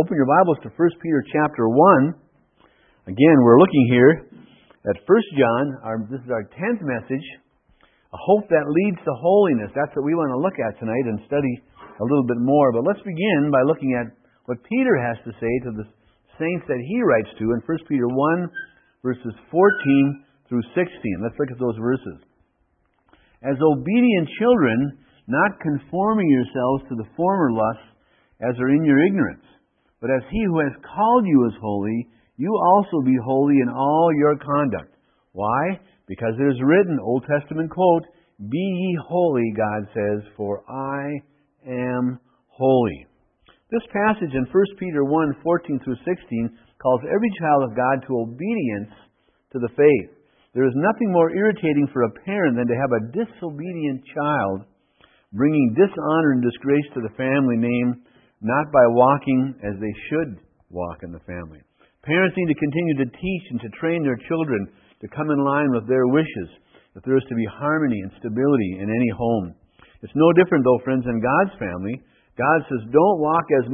Open your Bibles to 1 Peter chapter 1. Again, we're looking here at 1 John. This is our 10th message, a hope that leads to holiness. That's what we want to look at tonight and study a little bit more. But let's begin by looking at what Peter has to say to the saints that he writes to in 1 Peter 1, verses 14 through 16. Let's look at those verses. As obedient children, not conforming yourselves to the former lusts as are in your ignorance, but as He who has called you is holy, you also be holy in all your conduct. Why? Because it is written, Old Testament quote, "Be ye holy," God says, "for I am holy." This passage in 1 Peter 1, 14 through 16 calls every child of God to obedience to the faith. There is nothing more irritating for a parent than to have a disobedient child bringing dishonor and disgrace to the family name, not by walking as they should walk in the family. Parents need to continue to teach and to train their children to come in line with their wishes, if there is to be harmony and stability in any home. It's no different, though, friends, in God's family. God says, don't walk as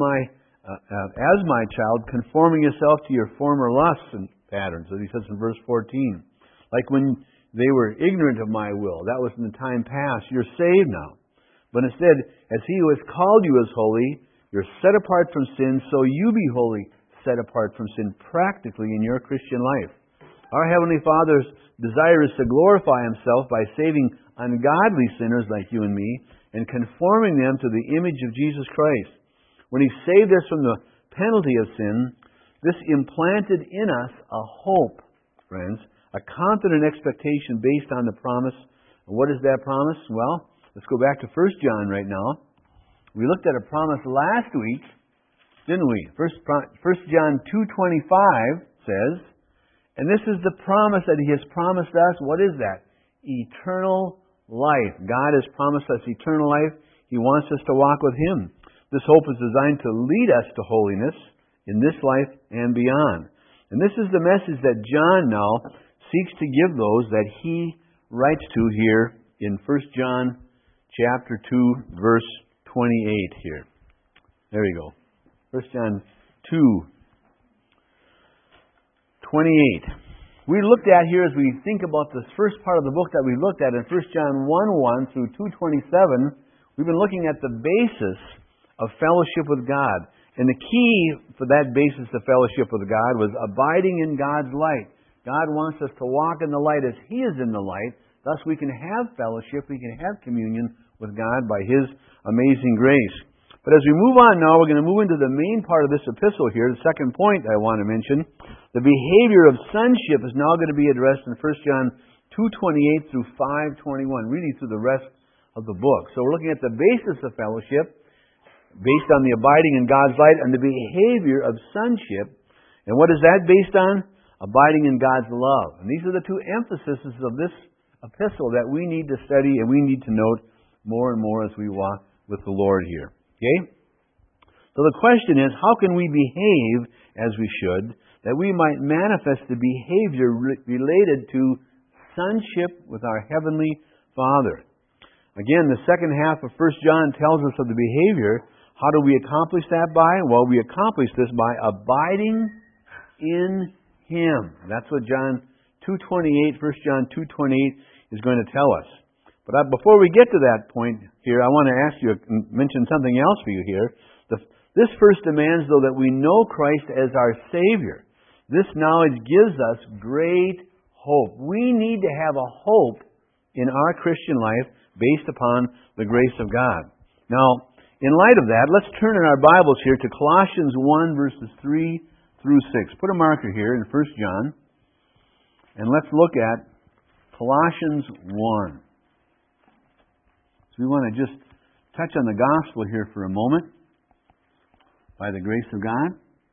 my child, conforming yourself to your former lusts and patterns, as He says in verse 14. Like when they were ignorant of my will. That was in the time past. You're saved now. But instead, as He who has called you is holy, you're set apart from sin, so you be holy, set apart from sin practically in your Christian life. Our Heavenly Father's desire is to glorify Himself by saving ungodly sinners like you and me and conforming them to the image of Jesus Christ. When He saved us from the penalty of sin, this implanted in us a hope, friends, a confident expectation based on the promise. And what is that promise? Well, let's go back to 1 John right now. We looked at a promise last week, didn't we? 1 John 2:25 says, and this is the promise that He has promised us. What is that? Eternal life. God has promised us eternal life. He wants us to walk with Him. This hope is designed to lead us to holiness in this life and beyond. And this is the message that John now seeks to give those that he writes to here in 1 John chapter 2, verse 28 here. There you go. 1 John 2, 28. We looked at here, as we think about this first part of the book that we looked at in 1 John 1:1 through 2:27, we've been looking at the basis of fellowship with God. And the key for that basis of fellowship with God was abiding in God's light. God wants us to walk in the light as He is in the light. Thus we can have fellowship, we can have communion with God by His amazing grace. But as we move on now, we're going to move into the main part of this epistle here. The second point I want to mention, the behavior of sonship is now going to be addressed in 1 John 2:28 through 5:21, reading through the rest of the book. So we're looking at the basis of fellowship, based on the abiding in God's light, and the behavior of sonship. And what is that based on? Abiding in God's love. And these are the two emphases of this epistle that we need to study and we need to note more and more as we walk with the Lord here. Okay? So the question is, how can we behave as we should, that we might manifest the behavior related to sonship with our Heavenly Father? Again, the second half of 1 John tells us of the behavior. How do we accomplish that by? Well, we accomplish this by abiding in Him. That's what John 2:28, 1 John 2:28 is going to tell us. But before we get to that point here, I want to ask you, mention something else for you here. This first demands, though, that we know Christ as our Savior. This knowledge gives us great hope. We need to have a hope in our Christian life based upon the grace of God. Now, in light of that, let's turn in our Bibles here to Colossians 1, verses 3 through 6. Put a marker here in 1 John, and let's look at Colossians 1. So we want to just touch on the gospel here for a moment, by the grace of God.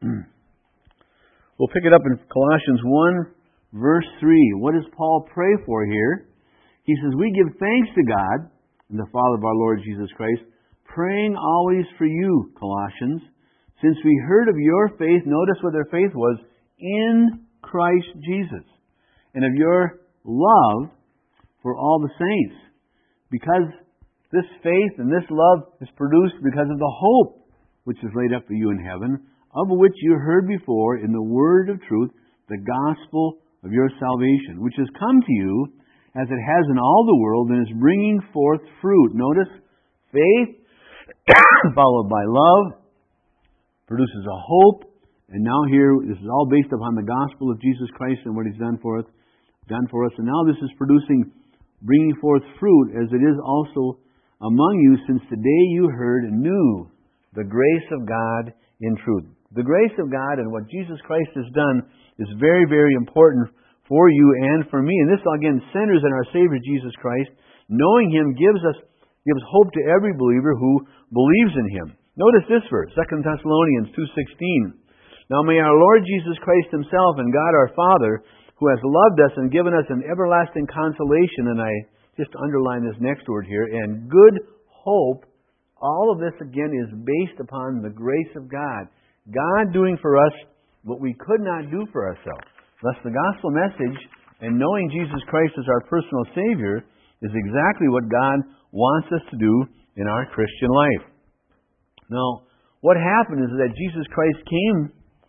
We'll pick it up in Colossians 1, verse 3. What does Paul pray for here? He says, we give thanks to God, and the Father of our Lord Jesus Christ, praying always for you, Colossians, since we heard of your faith. Notice what their faith was, in Christ Jesus, and of your love for all the saints. Because this faith and this love is produced because of the hope which is laid up for you in heaven, of which you heard before in the word of truth, the gospel of your salvation, which has come to you as it has in all the world and is bringing forth fruit. Notice, faith followed by love produces a hope. And now here, this is all based upon the gospel of Jesus Christ and what He's done for us. And now this is bringing forth fruit, as it is also among you, since the day you heard and knew the grace of God in truth. The grace of God and what Jesus Christ has done is very, very important for you and for me. And this, again, centers in our Savior Jesus Christ. Knowing Him gives hope to every believer who believes in Him. Notice this verse, 2 Thessalonians 2:16. Now may our Lord Jesus Christ Himself and God our Father, who has loved us and given us an everlasting consolation, and I just underline this next word here, and good hope. All of this, again, is based upon the grace of God. God doing for us what we could not do for ourselves. Thus, the gospel message and knowing Jesus Christ as our personal Savior is exactly what God wants us to do in our Christian life. Now, what happened is that Jesus Christ came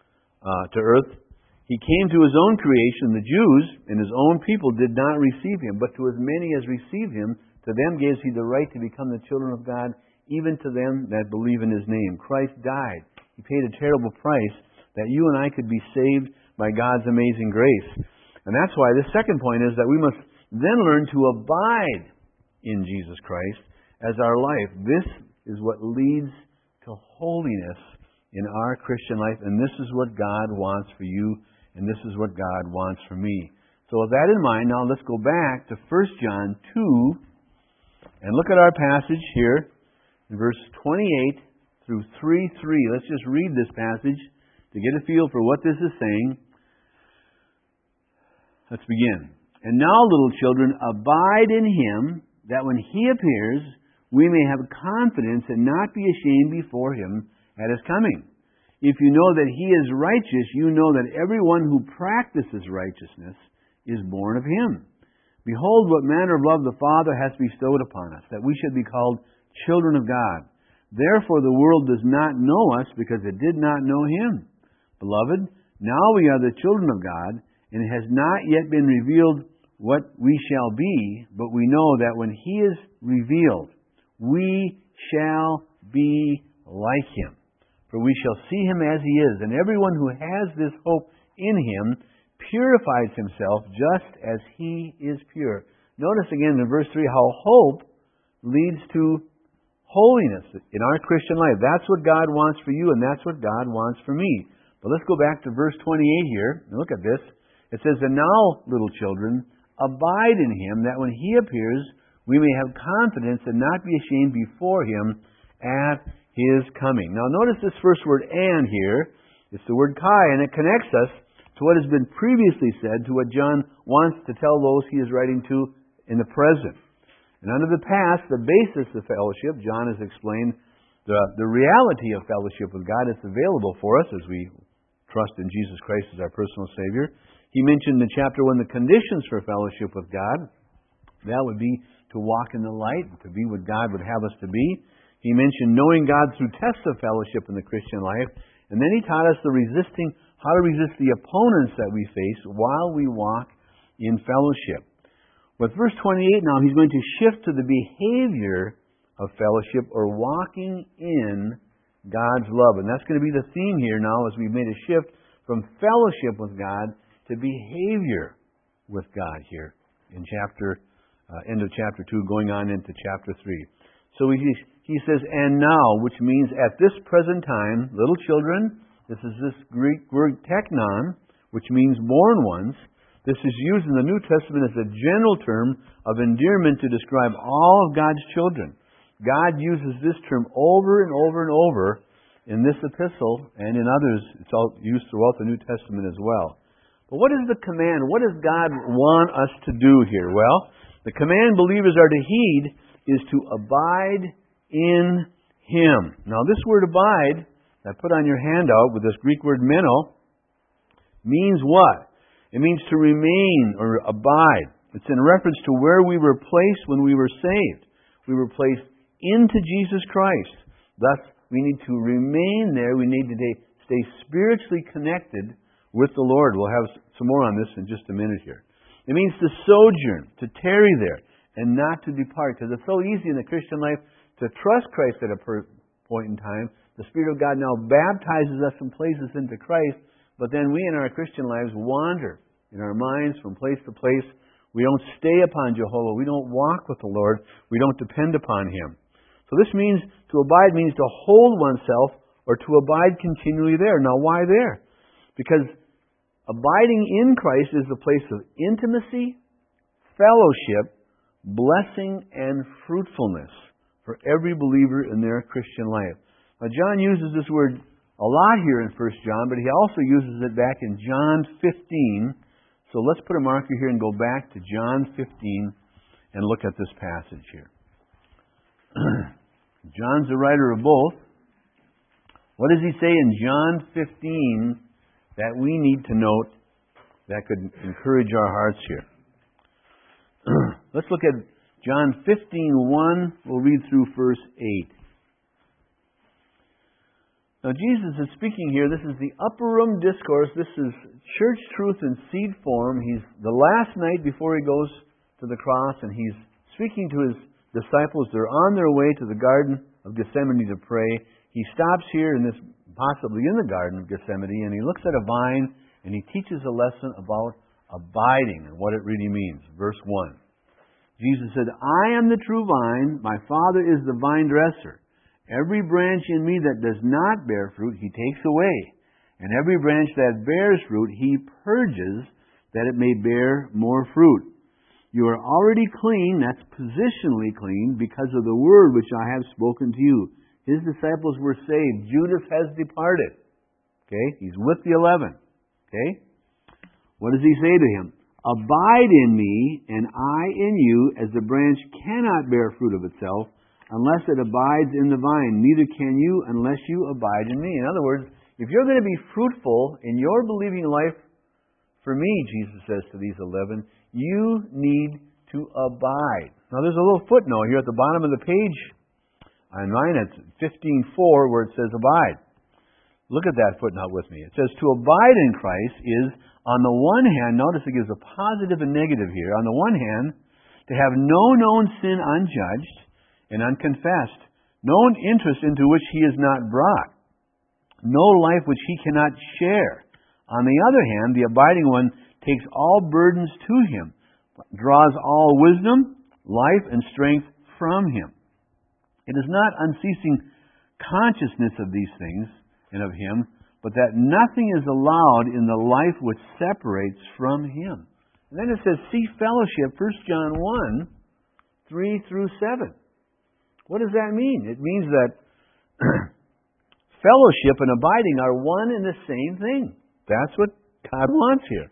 to earth. He came to His own creation, the Jews, and His own people did not receive Him. But to as many as received Him, to them gives He the right to become the children of God, even to them that believe in His name. Christ died. He paid a terrible price that you and I could be saved by God's amazing grace. And that's why the second point is that we must then learn to abide in Jesus Christ as our life. This is what leads to holiness in our Christian life, and this is what God wants for you, and this is what God wants for me. So with that in mind, now let's go back to 1 John 2 and look at our passage here in verse 28 through 3:3. Let's just read this passage to get a feel for what this is saying. Let's begin. And now, little children, abide in Him, that when He appears, we may have confidence and not be ashamed before Him at His coming. If you know that He is righteous, you know that everyone who practices righteousness is born of Him. Behold, what manner of love the Father has bestowed upon us, that we should be called children of God. Therefore the world does not know us, because it did not know Him. Beloved, now we are the children of God, and it has not yet been revealed what we shall be, but we know that when He is revealed, we shall be like Him. For we shall see Him as He is, and everyone who has this hope in Him purifies himself just as He is pure. Notice again in verse 3 how hope leads to holiness in our Christian life. That's what God wants for you, and that's what God wants for me. But let's go back to verse 28 here, and look at this. It says, And now, little children, abide in Him, that when He appears, we may have confidence and not be ashamed before Him at His coming. Now notice this first word, and here. It's the word kai, and it connects us to what has been previously said, to what John wants to tell those he is writing to in the present. And under the past, the basis of fellowship, John has explained the reality of fellowship with God. It's available for us as we trust in Jesus Christ as our personal Savior. He mentioned in chapter 1 the conditions for fellowship with God. That would be to walk in the light, to be what God would have us to be. He mentioned knowing God through tests of fellowship in the Christian life. And then he taught us how to resist the opponents that we face while we walk in fellowship. With verse 28 now, he's going to shift to the behavior of fellowship, or walking in God's love. And that's going to be the theme here now, as we've made a shift from fellowship with God to behavior with God here in end of chapter 2, going on into chapter 3. So he says, and now, which means at this present time, little children. This is this Greek word teknon, which means born ones. This is used in the New Testament as a general term of endearment to describe all of God's children. God uses this term over and over and over in this epistle and in others. It's all used throughout the New Testament as well. But what is the command? What does God want us to do here? Well, the command believers are to heed is to abide in Him. Now this word abide, I put on your handout with this Greek word meno, means what? It means to remain or abide. It's in reference to where we were placed when we were saved. We were placed into Jesus Christ. Thus, we need to remain there. We need to stay spiritually connected with the Lord. We'll have some more on this in just a minute here. It means to sojourn, to tarry there, and not to depart. Because it's so easy in the Christian life to trust Christ at a point in time. The Spirit of God now baptizes us and places us into Christ, but then we in our Christian lives wander in our minds from place to place. We don't stay upon Jehovah. We don't walk with the Lord. We don't depend upon Him. So this means, to abide means to hold oneself or to abide continually there. Now why there? Because abiding in Christ is a place of intimacy, fellowship, blessing, and fruitfulness for every believer in their Christian life. Now John uses this word a lot here in 1 John, but he also uses it back in John 15. So let's put a marker here and go back to John 15 and look at this passage here. John's the writer of both. What does he say in John 15 that we need to note that could encourage our hearts here? Let's look at John 15:1. We'll read through verse 8. Now Jesus is speaking here. This is the Upper Room Discourse. This is church truth in seed form. He's the last night before He goes to the cross, and He's speaking to His disciples. They're on their way to the Garden of Gethsemane to pray. He stops here possibly in the Garden of Gethsemane, and He looks at a vine, and He teaches a lesson about abiding and what it really means. Verse 1. Jesus said, I am the true vine, my Father is the vine dresser. Every branch in me that does not bear fruit, He takes away. And every branch that bears fruit, He purges, that it may bear more fruit. You are already clean, that's positionally clean, because of the word which I have spoken to you. His disciples were saved. Judas has departed. Okay? He's with the 11. Okay? What does He say to him? Abide in me, and I in you, as the branch cannot bear fruit of itself, unless it abides in the vine. Neither can you unless you abide in me. In other words, if you're going to be fruitful in your believing life for me, Jesus says to these 11, you need to abide. Now there's a little footnote here at the bottom of the page. On mine it's 15:4 where it says abide. Look at that footnote with me. It says to abide in Christ is, on the one hand, notice it gives a positive and negative here. On the one hand, to have no known sin unjudged and unconfessed, known interest into which He is not brought, no life which He cannot share. On the other hand, the abiding one takes all burdens to Him, draws all wisdom, life, and strength from Him. It is not unceasing consciousness of these things and of Him, but that nothing is allowed in the life which separates from Him. And then it says, see fellowship, 1 John 1, 3 through 7. What does that mean? It means that fellowship and abiding are one and the same thing. That's what God wants here.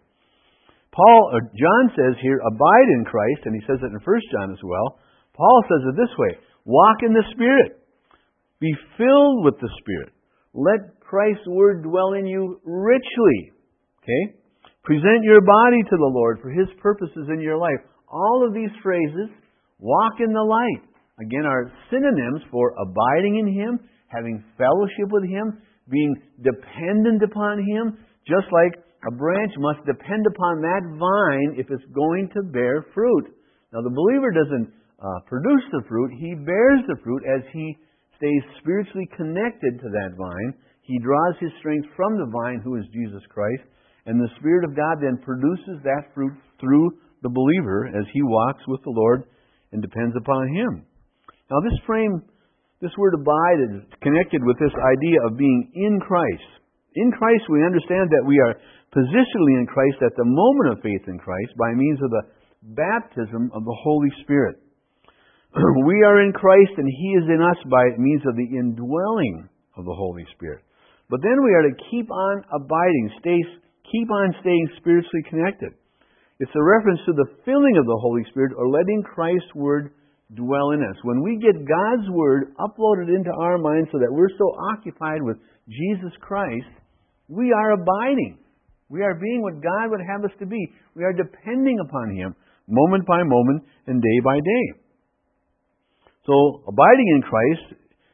John says here, abide in Christ, and he says it in 1 John as well. Paul says it this way, walk in the Spirit. Be filled with the Spirit. Let Christ's Word dwell in you richly. Okay? Present your body to the Lord for His purposes in your life. All of these phrases, walk in the light, again, are synonyms for abiding in Him, having fellowship with Him, being dependent upon Him, just like a branch must depend upon that vine if it's going to bear fruit. Now, the believer doesn't produce the fruit. He bears the fruit as he stays spiritually connected to that vine. He draws his strength from the vine, who is Jesus Christ, and the Spirit of God then produces that fruit through the believer as he walks with the Lord and depends upon Him. Now, this word abide is connected with this idea of being in Christ. In Christ, we understand that we are positionally in Christ at the moment of faith in Christ by means of the baptism of the Holy Spirit. We are in Christ and He is in us by means of the indwelling of the Holy Spirit. But then we are to keep on abiding, keep on staying spiritually connected. It's a reference to the filling of the Holy Spirit or letting Christ's Word dwell in us. When we get God's Word uploaded into our minds so that we're so occupied with Jesus Christ, we are abiding. We are being what God would have us to be. We are depending upon Him moment by moment and day by day. So, abiding in Christ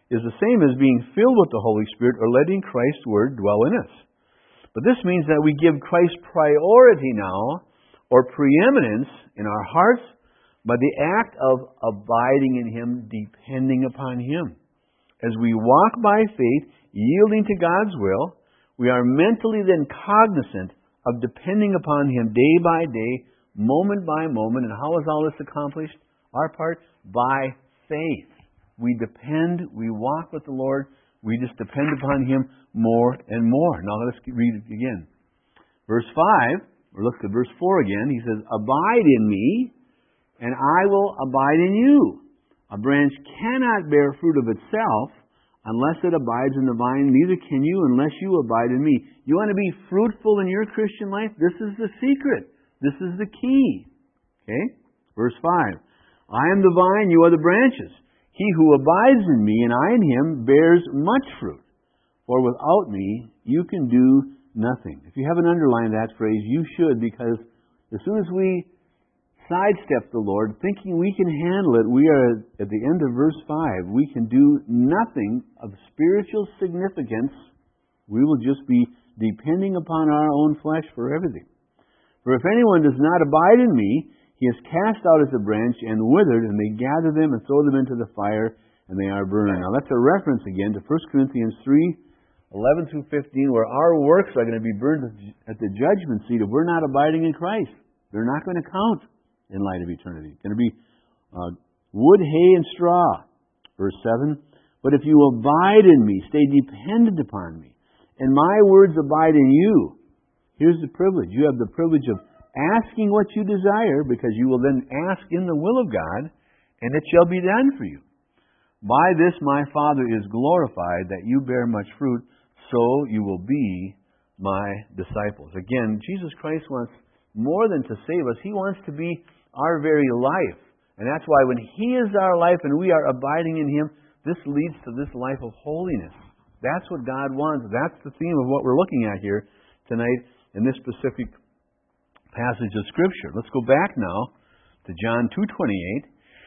is the same as being filled with the Holy Spirit or letting Christ's Word dwell in us. But this means that we give Christ priority now, or preeminence in our hearts, by the act of abiding in Him, depending upon Him. As we walk by faith, yielding to God's will, we are mentally then cognizant of depending upon Him day by day, moment by moment. And how is all this accomplished? Our part? By faith. We depend, we walk with the Lord, we just depend upon Him more and more. Now let's read it again. Verse 5, or look at verse 4 again. He says, "Abide in me, and I will abide in you. A branch cannot bear fruit of itself unless it abides in the vine, neither can you unless you abide in me." You want to be fruitful in your Christian life? This is the secret. This is the key. Okay? Verse 5. "I am the vine, you are the branches. He who abides in me and I in him bears much fruit. For without me you can do nothing." If you haven't underlined that phrase, you should, because as soon as we sidestep the Lord, thinking we can handle it, we are at the end of verse 5. We can do nothing of spiritual significance. We will just be depending upon our own flesh for everything. "For if anyone does not abide in me, he is cast out as a branch and withered, and they gather them and throw them into the fire, and they are burned." Now that's a reference again to 1 Corinthians 3:11 through 15, where our works are going to be burned at the judgment seat if we're not abiding in Christ. They're not going to count in light of eternity. It's going to be wood, hay, and straw. Verse 7, "But if you abide in me, stay dependent upon me, and my words abide in you." Here's the privilege. You have the privilege of asking what you desire, because you will then ask in the will of God, and it shall be done for you. "By this my Father is glorified, that you bear much fruit, so you will be my disciples." Again, Jesus Christ wants more than to save us. He wants to be our very life. And that's why when He is our life and we are abiding in Him, this leads to this life of holiness. That's what God wants. That's the theme of what we're looking at here tonight in this specific passage of Scripture. Let's go back now to John 2:28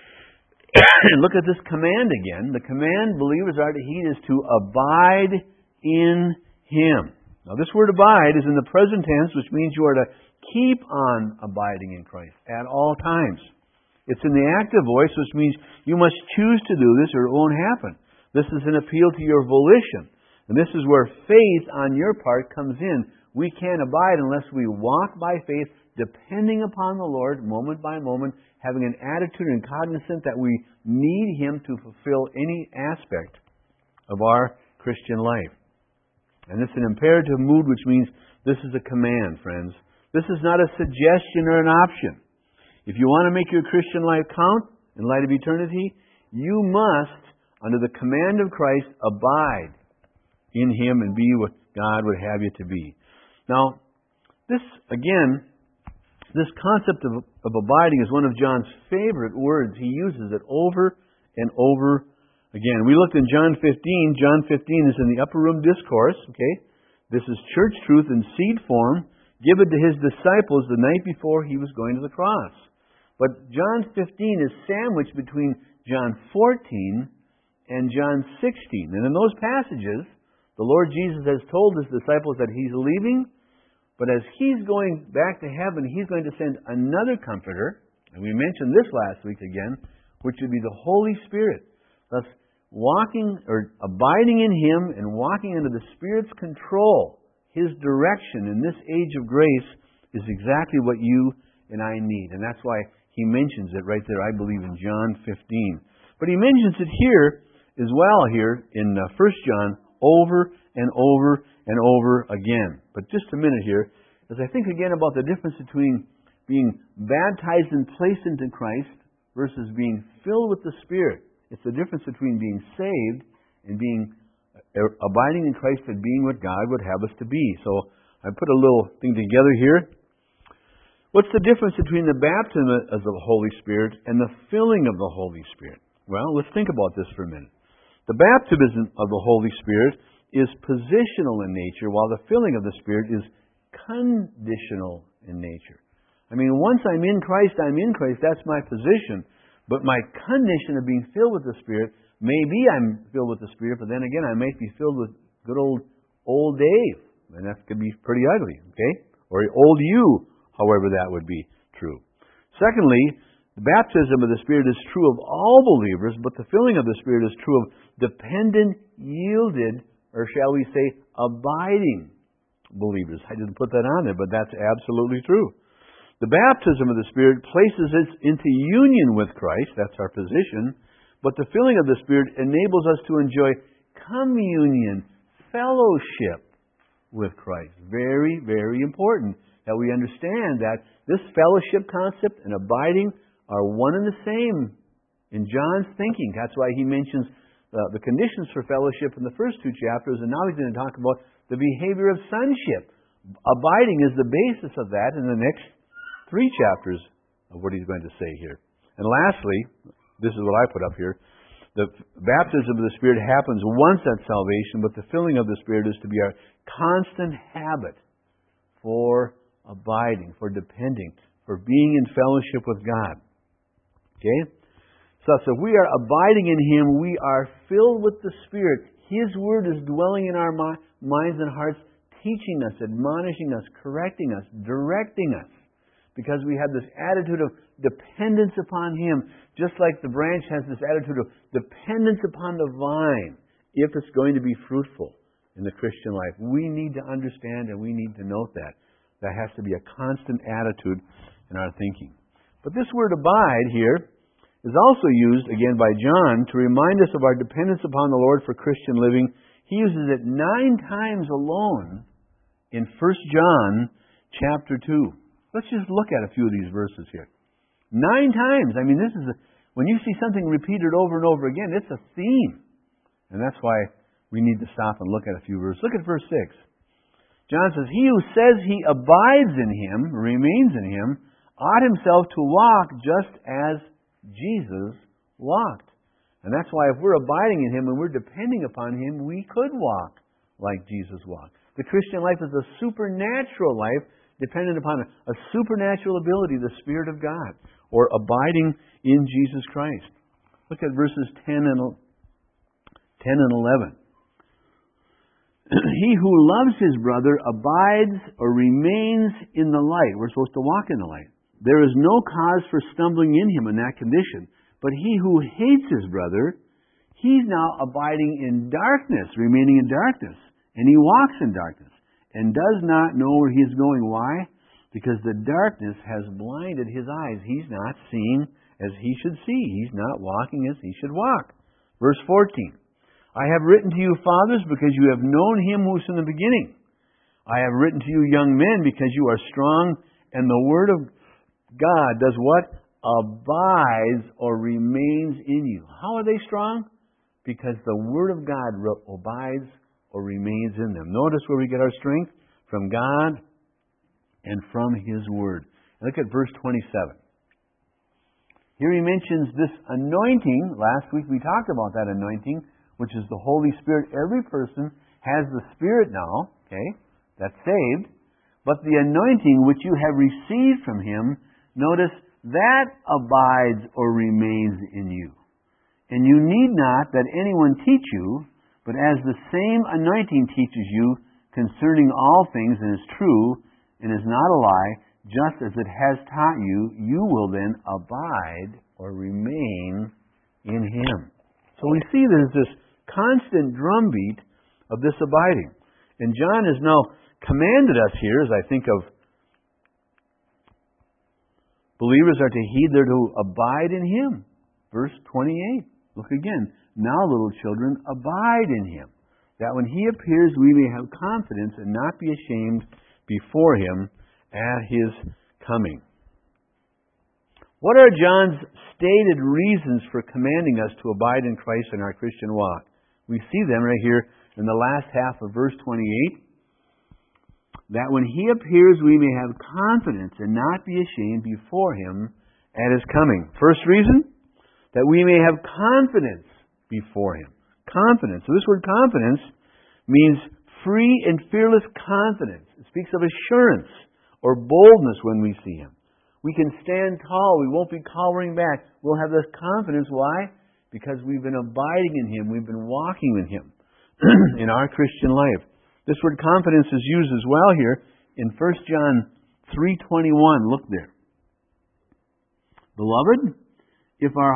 and look at this command again. The command believers are to heed is to abide in Him. Now this word abide is in the present tense, which means you are to keep on abiding in Christ at all times. It's in the active voice, which means you must choose to do this or it won't happen. This is an appeal to your volition. And this is where faith on your part comes in. We can't abide unless we walk by faith, depending upon the Lord moment by moment, having an attitude and cognizant that we need Him to fulfill any aspect of our Christian life. And it's an imperative mood, which means this is a command, friends. This is not a suggestion or an option. If you want to make your Christian life count in light of eternity, you must, under the command of Christ, abide in Him and be what God would have you to be. Now, this concept of abiding is one of John's favorite words. He uses it over and over again. We looked in John 15. John 15 is in the Upper Room Discourse. Okay, this is church truth in seed form, given to His disciples the night before He was going to the cross. But John 15 is sandwiched between John 14 and John 16. And in those passages, the Lord Jesus has told His disciples that He's leaving, but as He's going back to heaven, He's going to send another Comforter, and we mentioned this last week again, which would be the Holy Spirit. Thus, walking or abiding in Him and walking under the Spirit's control, His direction in this age of grace, is exactly what you and I need. And that's why He mentions it right there, I believe, in John 15. But He mentions it here as well, here in 1 John, over and over and over again. But just a minute here, as I think again about the difference between being baptized and placed into Christ versus being filled with the Spirit. It's the difference between being saved and being abiding in Christ and being what God would have us to be. So I put a little thing together here. What's the difference between the baptism of the Holy Spirit and the filling of the Holy Spirit? Well, let's think about this for a minute. The baptism of the Holy Spirit is positional in nature, while the filling of the Spirit is conditional in nature. I mean, once I'm in Christ, that's my position. But my condition of being filled with the Spirit Maybe I'm filled with the Spirit, but then again, I might be filled with good old Dave. And that could be pretty ugly, okay? Or old you, however that would be true. Secondly, the baptism of the Spirit is true of all believers, but the filling of the Spirit is true of dependent, yielded, or shall we say, abiding believers. I didn't put that on there, but that's absolutely true. The baptism of the Spirit places us into union with Christ. That's our position. But the filling of the Spirit enables us to enjoy communion, fellowship with Christ. Very, very important that we understand that this fellowship concept and abiding are one and the same in John's thinking. That's why he mentions the conditions for fellowship in the first two chapters, and now he's going to talk about the behavior of sonship. Abiding is the basis of that in the next three chapters of what he's going to say here. And lastly, this is what I put up here, the baptism of the Spirit happens once at salvation, but the filling of the Spirit is to be our constant habit for abiding, for depending, for being in fellowship with God. Okay? So if we are abiding in Him, we are filled with the Spirit. His Word is dwelling in our minds and hearts, teaching us, admonishing us, correcting us, directing us. Because we have this attitude of dependence upon Him, just like the branch has this attitude of dependence upon the vine, if it's going to be fruitful in the Christian life. We need to understand and we need to note that. That has to be a constant attitude in our thinking. But this word abide here is also used, again, by John to remind us of our dependence upon the Lord for Christian living. He uses it 9 times alone in 1 John chapter 2. Let's just look at a few of these verses here. 9 times. I mean, when you see something repeated over and over again, it's a theme. And that's why we need to stop and look at a few verses. Look at verse 6. John says, "He who says he abides in Him, remains in Him, ought himself to walk just as Jesus walked." And that's why if we're abiding in Him and we're depending upon Him, we could walk like Jesus walked. The Christian life is a supernatural life, dependent upon a supernatural ability, the Spirit of God, or abiding in Jesus Christ. Look at verses 10 and 11. "He who loves his brother abides or remains in the light." We're supposed to walk in the light. "There is no cause for stumbling in him in that condition. But he who hates his brother, he's now abiding in darkness, remaining in darkness. And he walks in darkness and does not know where he is going." Why? Because the darkness has blinded his eyes. He's not seeing as he should see. He's not walking as he should walk. Verse 14. "I have written to you, fathers, because you have known Him who is from the beginning. I have written to you, young men, because you are strong, and the Word of God does what? Abides or remains in you." How are they strong? Because the Word of God abides or remains in them. Notice where we get our strength? From God and from His Word. Look at verse 27. Here he mentions this anointing. Last week we talked about that anointing, which is the Holy Spirit. Every person has the Spirit now, okay? That's saved. But the anointing which you have received from Him, notice, that abides or remains in you. And you need not that anyone teach you, but as the same anointing teaches you concerning all things and is true and is not a lie, just as it has taught you, you will then abide or remain in Him. So we see there's this constant drumbeat of this abiding. And John has now commanded us here, as I think of believers are to heed, they're to abide in Him. Verse 28. Look again. "Now, little children, abide in Him, that when He appears we may have confidence and not be ashamed before Him at His coming." What are John's stated reasons for commanding us to abide in Christ in our Christian walk? We see them right here in the last half of verse 28. "That when He appears we may have confidence and not be ashamed before Him at His coming." First reason, that we may have confidence before Him. Confidence. So this word confidence means free and fearless confidence. It speaks of assurance or boldness when we see Him. We can stand tall. We won't be cowering back. We'll have this confidence. Why? because we've been abiding in Him, we've been walking with Him in our Christian life. This word confidence is used as well here in 1 John 3:21. Look there. Beloved, if our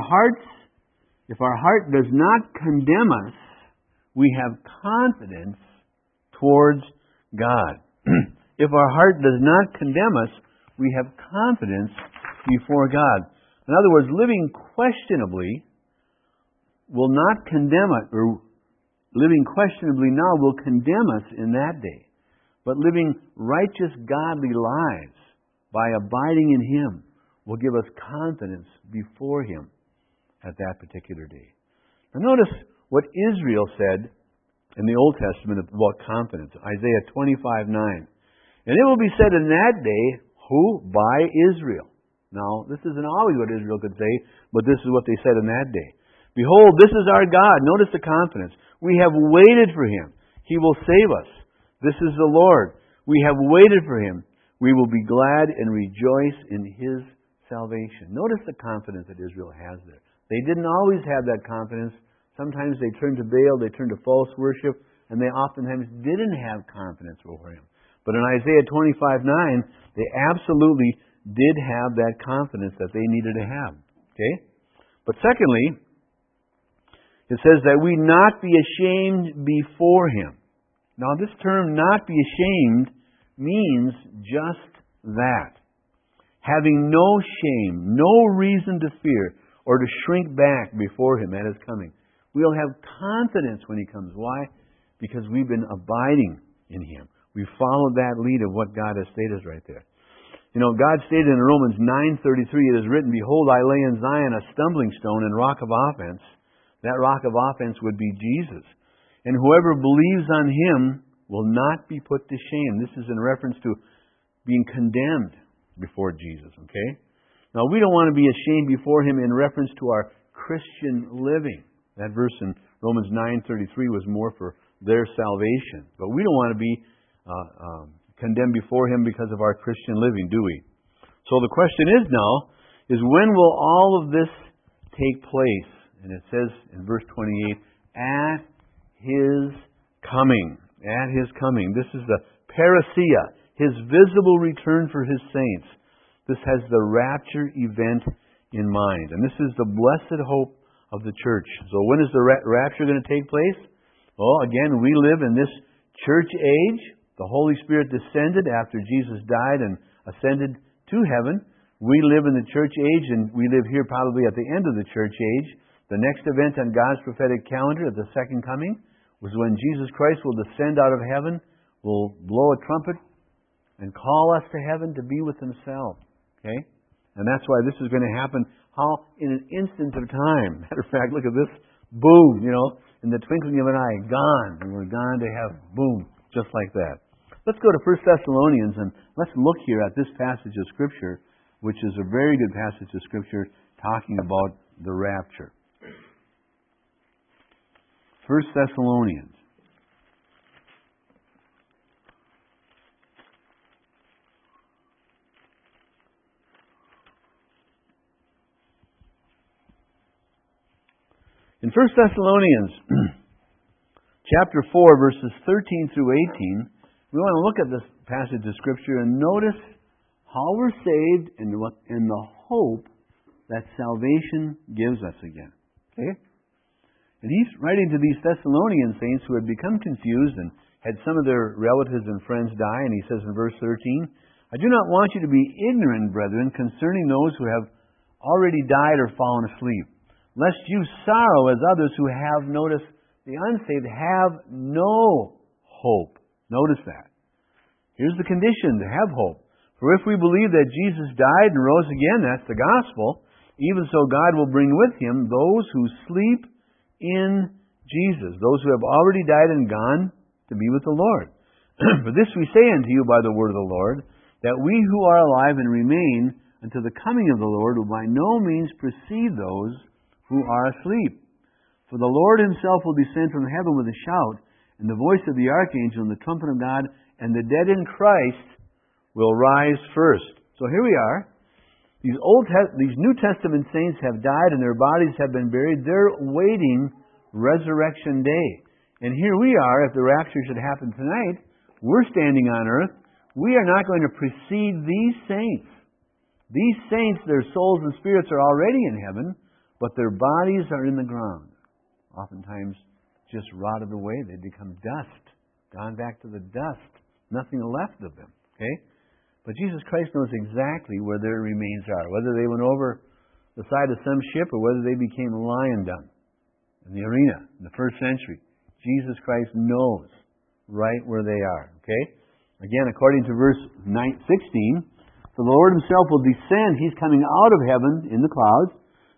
heart does not condemn us, we have confidence towards God. If our heart does not condemn us, we have confidence before God. In other words, living questionably will not condemn us, or living questionably now will condemn us in that day. But living righteous, godly lives by abiding in Him will give us confidence before Him at that particular day. Now notice what Israel said in the Old Testament about confidence. Isaiah 25:9. And it will be said in that day, who? By Israel. Now, this isn't always what Israel could say, but this is what they said in that day. Behold, this is our God. Notice the confidence. We have waited for Him. He will save us. This is the Lord. We have waited for Him. We will be glad and rejoice in His salvation. Notice the confidence that Israel has there. They didn't always have that confidence. Sometimes they turned to Baal, they turned to false worship, and they oftentimes didn't have confidence over Him. But in Isaiah 25:9, they absolutely did have that confidence that they needed to have. Okay? But secondly, it says that we not be ashamed before Him. Now this term, not be ashamed, means just that. Having no shame, no reason to fear, or to shrink back before Him at His coming. We'll have confidence when He comes. Why? Because we've been abiding in Him. We followed that lead of what God has stated right there. You know, God stated in Romans 9:33, it is written, Behold, I lay in Zion a stumbling stone and rock of offense. That rock of offense would be Jesus. And whoever believes on Him will not be put to shame. This is in reference to being condemned before Jesus, okay? Now, we don't want to be ashamed before Him in reference to our Christian living. That verse in Romans 9:33 was more for their salvation. But we don't want to be condemned before Him because of our Christian living, do we? So the question is now, is when will all of this take place? And it says in verse 28, at His coming. At His coming. This is the parousia, His visible return for His saints. This has the rapture event in mind. And this is the blessed hope of the church. So when is the rapture going to take place? Well, again, we live in this church age. The Holy Spirit descended after Jesus died and ascended to heaven. We live in the church age, and we live here probably at the end of the church age. The next event on God's prophetic calendar at the second coming was when Jesus Christ will descend out of heaven, will blow a trumpet, and call us to heaven to be with Himself. Okay? And that's why this is going to happen in an instant of time. Matter of fact, look at this. Boom, in the twinkling of an eye, gone. And we're gone to heaven. Boom, just like that. Let's go to 1 Thessalonians and let's look here at this passage of Scripture, which is a very good passage of Scripture talking about the rapture. 1 Thessalonians. In 1 Thessalonians chapter 4, verses 13 through 18, we want to look at this passage of Scripture and notice how we're saved and the hope that salvation gives us again. Okay? And he's writing to these Thessalonian saints who had become confused and had some of their relatives and friends die, and he says in verse 13, I do not want you to be ignorant, brethren, concerning those who have already died or fallen asleep, lest you sorrow as others who have, notice, the unsaved have no hope. Notice that. Here's the condition to have hope. For if we believe that Jesus died and rose again, that's the gospel, even so God will bring with Him those who sleep in Jesus, those who have already died and gone to be with the Lord. For this we say unto you by the word of the Lord, that we who are alive and remain until the coming of the Lord will by no means precede those who are asleep. For the Lord Himself will descend from heaven with a shout, and the voice of the archangel and the trumpet of God, and the dead in Christ will rise first. So here we are. These New Testament saints have died and their bodies have been buried. They're waiting resurrection day. And here we are, if the rapture should happen tonight, we're standing on earth. We are not going to precede these saints. These saints, their souls and spirits are already in heaven, but their bodies are in the ground. Oftentimes just rotted away. They become dust, gone back to the dust. Nothing left of them. Okay? But Jesus Christ knows exactly where their remains are, whether they went over the side of some ship or whether they became lying down in the arena in the first century. Jesus Christ knows right where they are. Okay? Again, according to verse 16, so the Lord Himself will descend. He's coming out of heaven in the clouds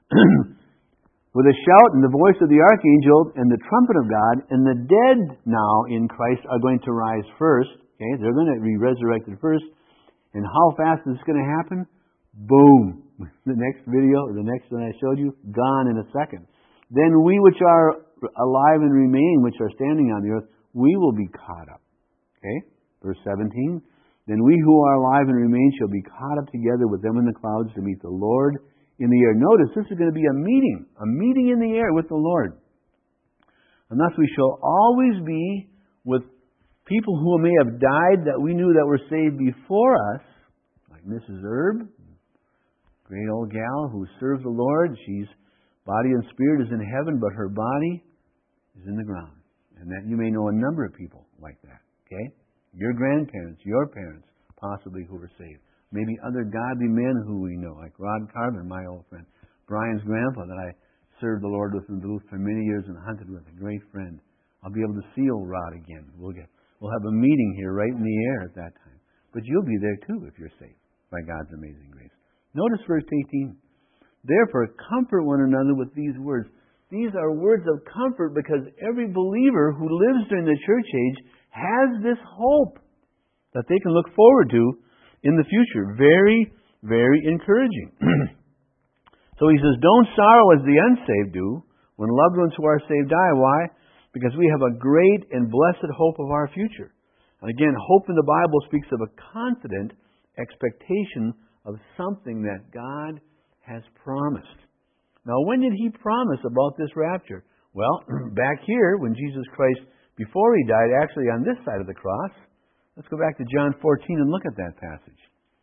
with a shout and the voice of the archangel and the trumpet of God, and the dead now in Christ are going to rise first. Okay? They're going to be resurrected first. And how fast is this going to happen? Boom! The next video, or the next one I showed you, gone in a second. Then we which are alive and remain, which are standing on the earth, we will be caught up. Okay? Verse 17. Then we who are alive and remain shall be caught up together with them in the clouds to meet the Lord in the air. Notice, this is going to be a meeting in the air with the Lord. And thus we shall always be with people who may have died that we knew that were saved before us, like Mrs. Erb, great old gal who served the Lord. She's body and spirit is in heaven, but her body is in the ground. And that you may know a number of people like that. Okay? Your grandparents, your parents, possibly who were saved. Maybe other godly men who we know, like Rod Carver, my old friend. Brian's grandpa that I served the Lord with in Duluth for many years and hunted with, a great friend. I'll be able to see old Rod again. We'll have a meeting here right in the air at that time. But you'll be there too if you're saved by God's amazing grace. Notice verse 18. Therefore, comfort one another with these words. These are words of comfort because every believer who lives during the church age has this hope that they can look forward to in the future. Very, very encouraging. So he says, don't sorrow as the unsaved do when loved ones who are saved die. Why? Because we have a great and blessed hope of our future. And again, hope in the Bible speaks of a confident expectation of something that God has promised. Now, when did He promise about this rapture? Well, back here, when Jesus Christ, before He died, actually on this side of the cross, let's go back to John 14 and look at that passage.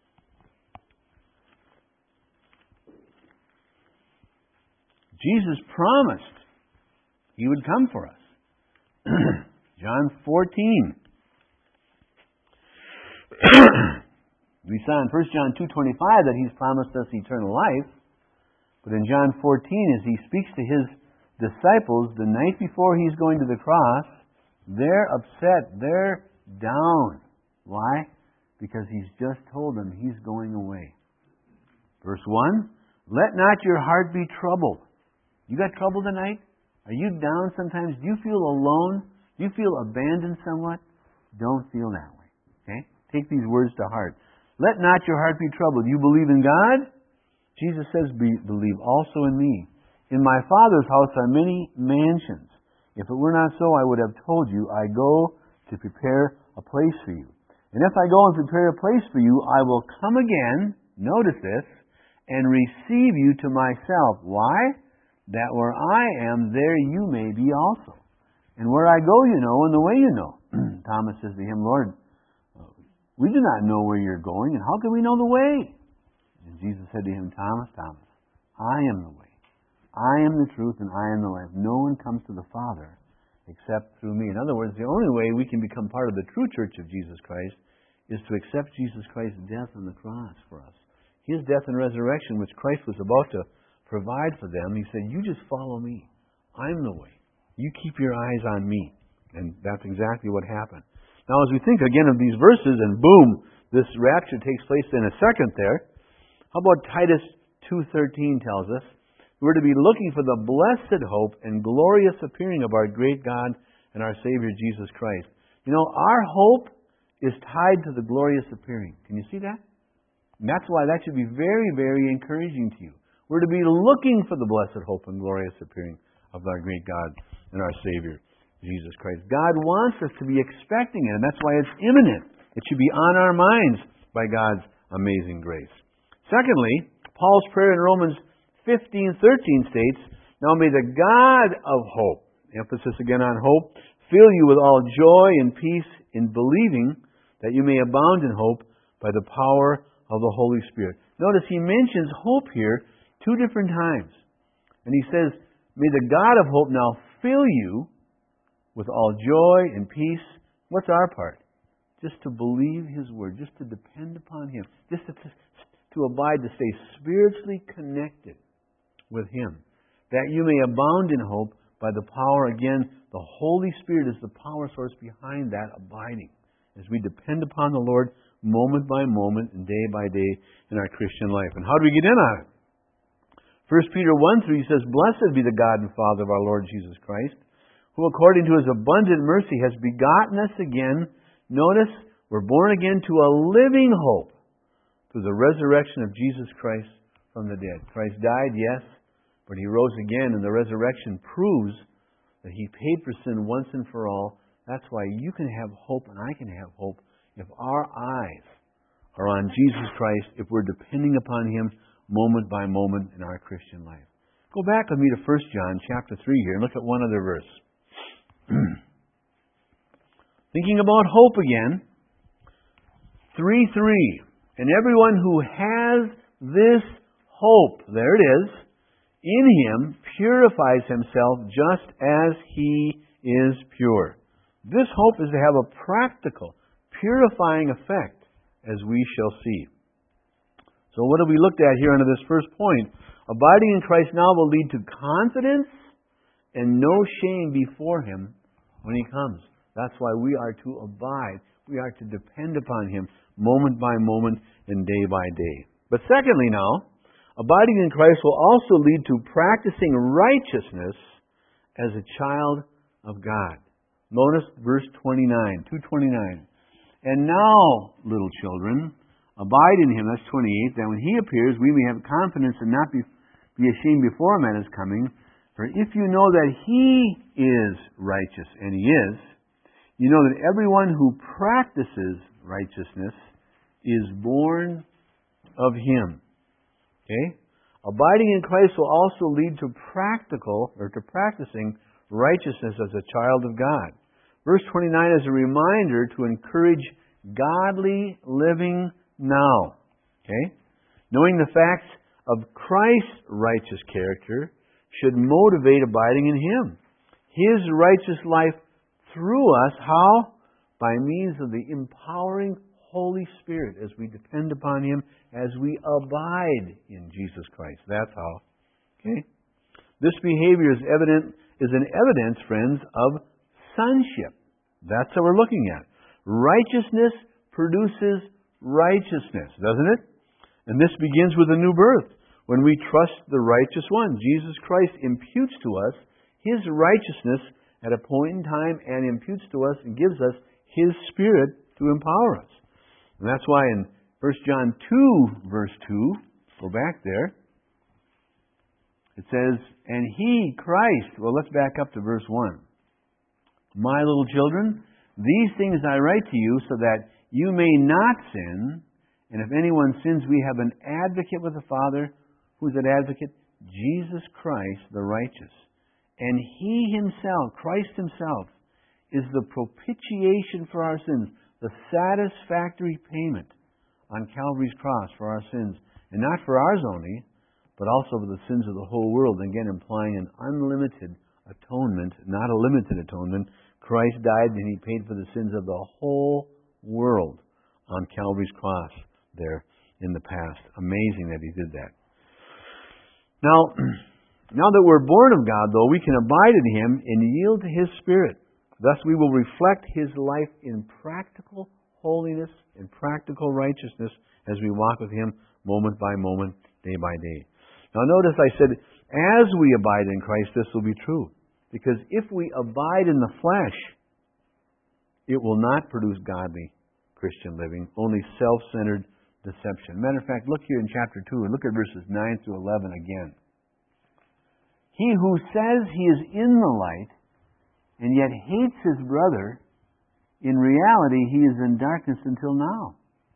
Jesus promised He would come for us. John 14. We saw in 1 John 2:25 that He's promised us eternal life. But in John 14, as He speaks to His disciples the night before He's going to the cross, they're upset. They're down. Why? Because He's just told them He's going away. Verse 1, let not your heart be troubled. You got trouble tonight? Are you down sometimes? Do you feel alone? Do you feel abandoned somewhat? Don't feel that way. Okay? Take these words to heart. Let not your heart be troubled. You believe in God? Jesus says, believe also in me. In my Father's house are many mansions. If it were not so, I would have told you, I go to prepare a place for you. And if I go and prepare a place for you, I will come again, notice this, and receive you to myself. Why? That where I am, there you may be also. And where I go you know, and the way you know. Thomas says to Him, Lord, we do not know where you're going, and how can we know the way? And Jesus said to him, Thomas, Thomas, I am the way. I am the truth, and I am the life. No one comes to the Father except through me. In other words, the only way we can become part of the true church of Jesus Christ is to accept Jesus Christ's death on the cross for us. His death and resurrection, which Christ was about to provide for them, He said, you just follow me. I'm the way. You keep your eyes on me. And that's exactly what happened. Now, as we think again of these verses, and boom, this rapture takes place in a second there. How about Titus 2:13 tells us, we're to be looking for the blessed hope and glorious appearing of our great God and our Savior Jesus Christ. You know, our hope is tied to the glorious appearing. Can you see that? And that's why that should be very, very encouraging to you. We're to be looking for the blessed hope and glorious appearing of our great God and our Savior Jesus Christ. God wants us to be expecting it, and that's why it's imminent. It should be on our minds by God's amazing grace. Secondly, Paul's prayer in Romans 15:13 states, "Now may the God of hope," emphasis again on hope, "fill you with all joy and peace in believing, that you may abound in hope by the power of the Holy Spirit." Notice he mentions hope here 2 different times. And he says, "May the God of hope now fill you with all joy and peace." What's our part? Just to believe His Word, just to depend upon Him, just to abide, to stay spiritually connected with Him, that you may abound in hope by the power. Again, the Holy Spirit is the power source behind that abiding, as we depend upon the Lord moment by moment and day by day in our Christian life. And how do we get in on it? 1 Peter 1:3 says, "Blessed be the God and Father of our Lord Jesus Christ, who according to His abundant mercy has begotten us again." Notice, we're born again to a living hope through the resurrection of Jesus Christ from the dead. Christ died, yes, but He rose again, and the resurrection proves that He paid for sin once and for all. That's why you can have hope and I can have hope if our eyes are on Jesus Christ, if we're depending upon Him moment by moment in our Christian life. Go back with me to 1 John chapter 3 here and look at one other verse. Thinking about hope again, 3:3. "And everyone who has this hope," there it is, "in Him purifies himself just as He is pure." This hope is to have a practical, purifying effect, as we shall see. So what have we looked at here under this first point? Abiding in Christ now will lead to confidence and no shame before Him when He comes. That's why we are to abide. We are to depend upon Him moment by moment and day by day. But secondly now, abiding in Christ will also lead to practicing righteousness as a child of God. Notice verse 29, 2:29. "And now, little children, abide in Him," that's 28, "that when He appears, we may have confidence and not be ashamed before Him at His coming. For if you know that He is righteous," and He is, "you know that everyone who practices righteousness is born of Him." Okay? Abiding in Christ will also lead to practicing righteousness as a child of God. Verse 29 is a reminder to encourage godly living now. Okay? Knowing the facts of Christ's righteous character should motivate abiding in Him. His righteous life through us, how? By means of the empowering Holy Spirit as we depend upon Him, as we abide in Jesus Christ. That's how. Okay? This behavior is an evidence, friends, of sonship. That's what we're looking at. Righteousness produces righteousness, doesn't it? And this begins with a new birth, when we trust the righteous one. Jesus Christ imputes to us His righteousness at a point in time and imputes to us and gives us His Spirit to empower us. And that's why in 1 John 2, verse 2, go back there, it says, "And He, Christ," well, let's back up to verse 1. "My little children, these things I write to you so that you may not sin. And if anyone sins, we have an advocate with the Father." Who's that advocate? Jesus Christ, the righteous. "And He Himself, Christ Himself, is the propitiation for our sins," the satisfactory payment on Calvary's cross for our sins. And not for ours only, but also for the sins of the whole world. Again, implying an unlimited atonement, not a limited atonement. Christ died and He paid for the sins of the whole world on Calvary's cross there in the past. Amazing that He did that. Now that we're born of God, though, we can abide in Him and yield to His Spirit. Thus we will reflect His life in practical holiness and practical righteousness as we walk with Him moment by moment, day by day. Now notice I said, as we abide in Christ, this will be true. Because if we abide in the flesh, it will not produce godly Christian living, only self-centered deception. Matter of fact, look here in chapter 2 and look at verses 9 through 11 again. "He who says he is in the light and yet hates his brother, in reality he is in darkness until now.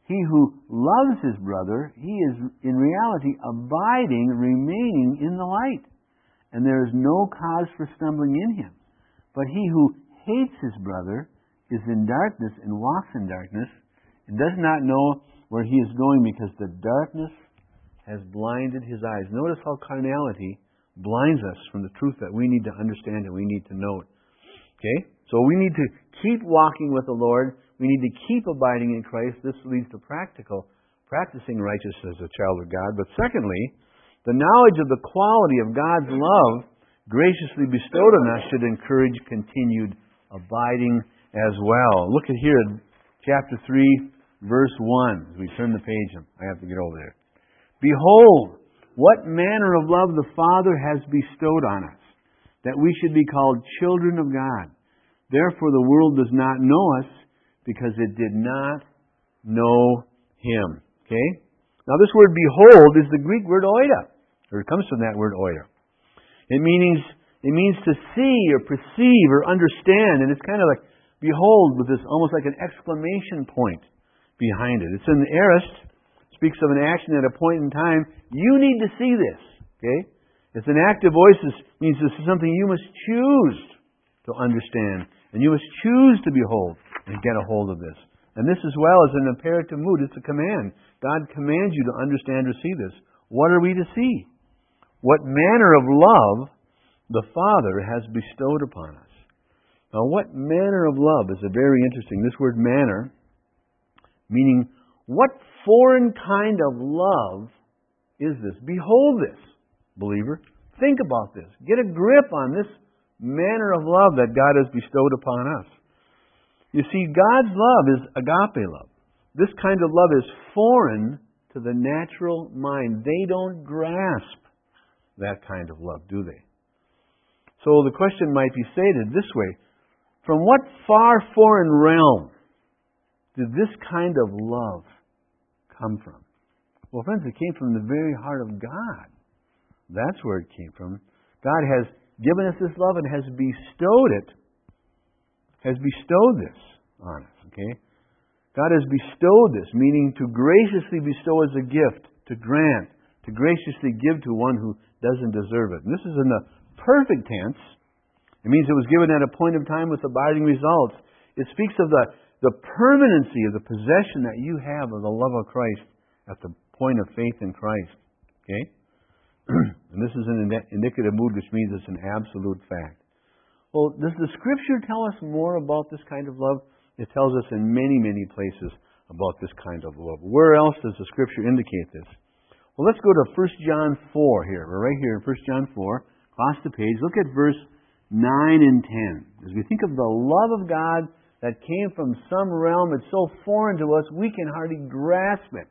He who loves his brother, he is in reality abiding, remaining in the light, and there is no cause for stumbling in him. But he who hates his brother is in darkness and walks in darkness, and does not know where he is going, because the darkness has blinded his eyes. Notice how carnality blinds us from the truth that we need to understand and we need to know it. Okay? So we need to keep walking with the Lord. We need to keep abiding in Christ. This leads to practicing righteousness as a child of God. But secondly, the knowledge of the quality of God's love graciously bestowed on us should encourage continued abiding as well. Look at here in chapter 3, verse 1. As we turn the page, I have to get over there. Behold, what manner of love the Father has bestowed on us, that we should be called children of God. Therefore the world does not know us, because it did not know Him. Okay? Now this word behold is the Greek word oida, or it comes from that word oida. It means to see or perceive or understand, and it's kind of like behold with this almost like an exclamation point behind it. It's in the aorist. Speaks of an action at a point in time. You need to see this. Okay? It's an active voice. This means this is something you must choose to understand. And you must choose to behold and get a hold of this. And this as well is an imperative mood. It's a command. God commands you to understand or see this. What are we to see? What manner of love the Father has bestowed upon us. Now, what manner of love is a very interesting. This word manner, meaning what foreign kind of love is this? Behold this, believer. Think about this. Get a grip on this manner of love that God has bestowed upon us. You see, God's love is agape love. This kind of love is foreign to the natural mind. They don't grasp that kind of love, do they? So the question might be stated this way. From what far foreign realm did this kind of love come from? Well, friends, it came from the very heart of God. That's where it came from. God has given us this love and has bestowed this on us. Okay? God has bestowed this, meaning to graciously bestow as a gift, to grant, to graciously give to one who doesn't deserve it. And this is in the perfect tense. It means it was given at a point of time with abiding results. It speaks of the permanency of the possession that you have of the love of Christ at the point of faith in Christ. Okay? And this is an indicative mood, which means it's an absolute fact. Well, does the Scripture tell us more about this kind of love? It tells us in many, many places about this kind of love. Where else does the Scripture indicate this? Well, let's go to 1 John 4 here. We're right here in 1 John 4. Across the page. Look at verse 9 and 10. As we think of the love of God that came from some realm that's so foreign to us, we can hardly grasp it.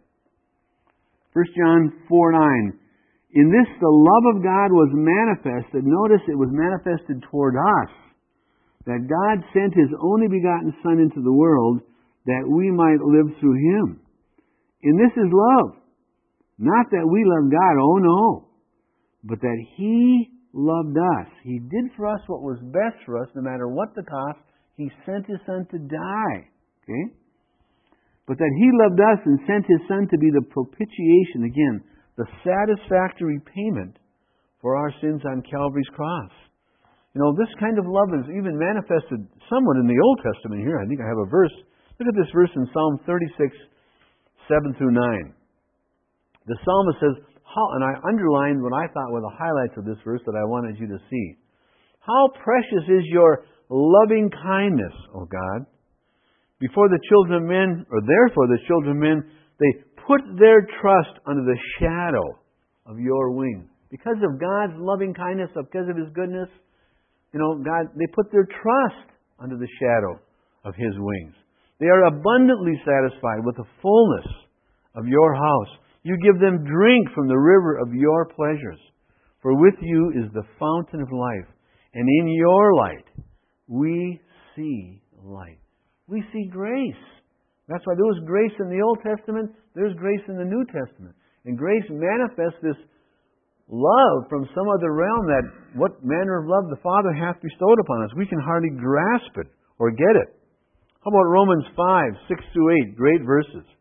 1 John 4:9. In this the love of God was manifested. Notice it was manifested toward us, that God sent His only begotten Son into the world, that we might live through Him. And this is love. Not that we love God, oh no, but that He loved us. He did for us what was best for us, no matter what the cost. He sent His Son to die. Okay? But that He loved us and sent His Son to be the propitiation, again, the satisfactory payment for our sins on Calvary's cross. You know, this kind of love is even manifested somewhat in the Old Testament here. I think I have a verse. Look at this verse in Psalm 36, 7 through 9. The psalmist says, and I underlined what I thought were the highlights of this verse that I wanted you to see. How precious is your loving kindness, O God. Therefore the children of men, they put their trust under the shadow of your wing. Because of God's loving kindness, because of His goodness, God, they put their trust under the shadow of His wings. They are abundantly satisfied with the fullness of your house. You give them drink from the river of your pleasures. For with you is the fountain of life, and in your light we see light. We see grace. That's why there was grace in the Old Testament, there's grace in the New Testament. And grace manifests this love from some other realm, that what manner of love the Father hath bestowed upon us. We can hardly grasp it or get it. How about Romans 5, 6 through 8? Great verses.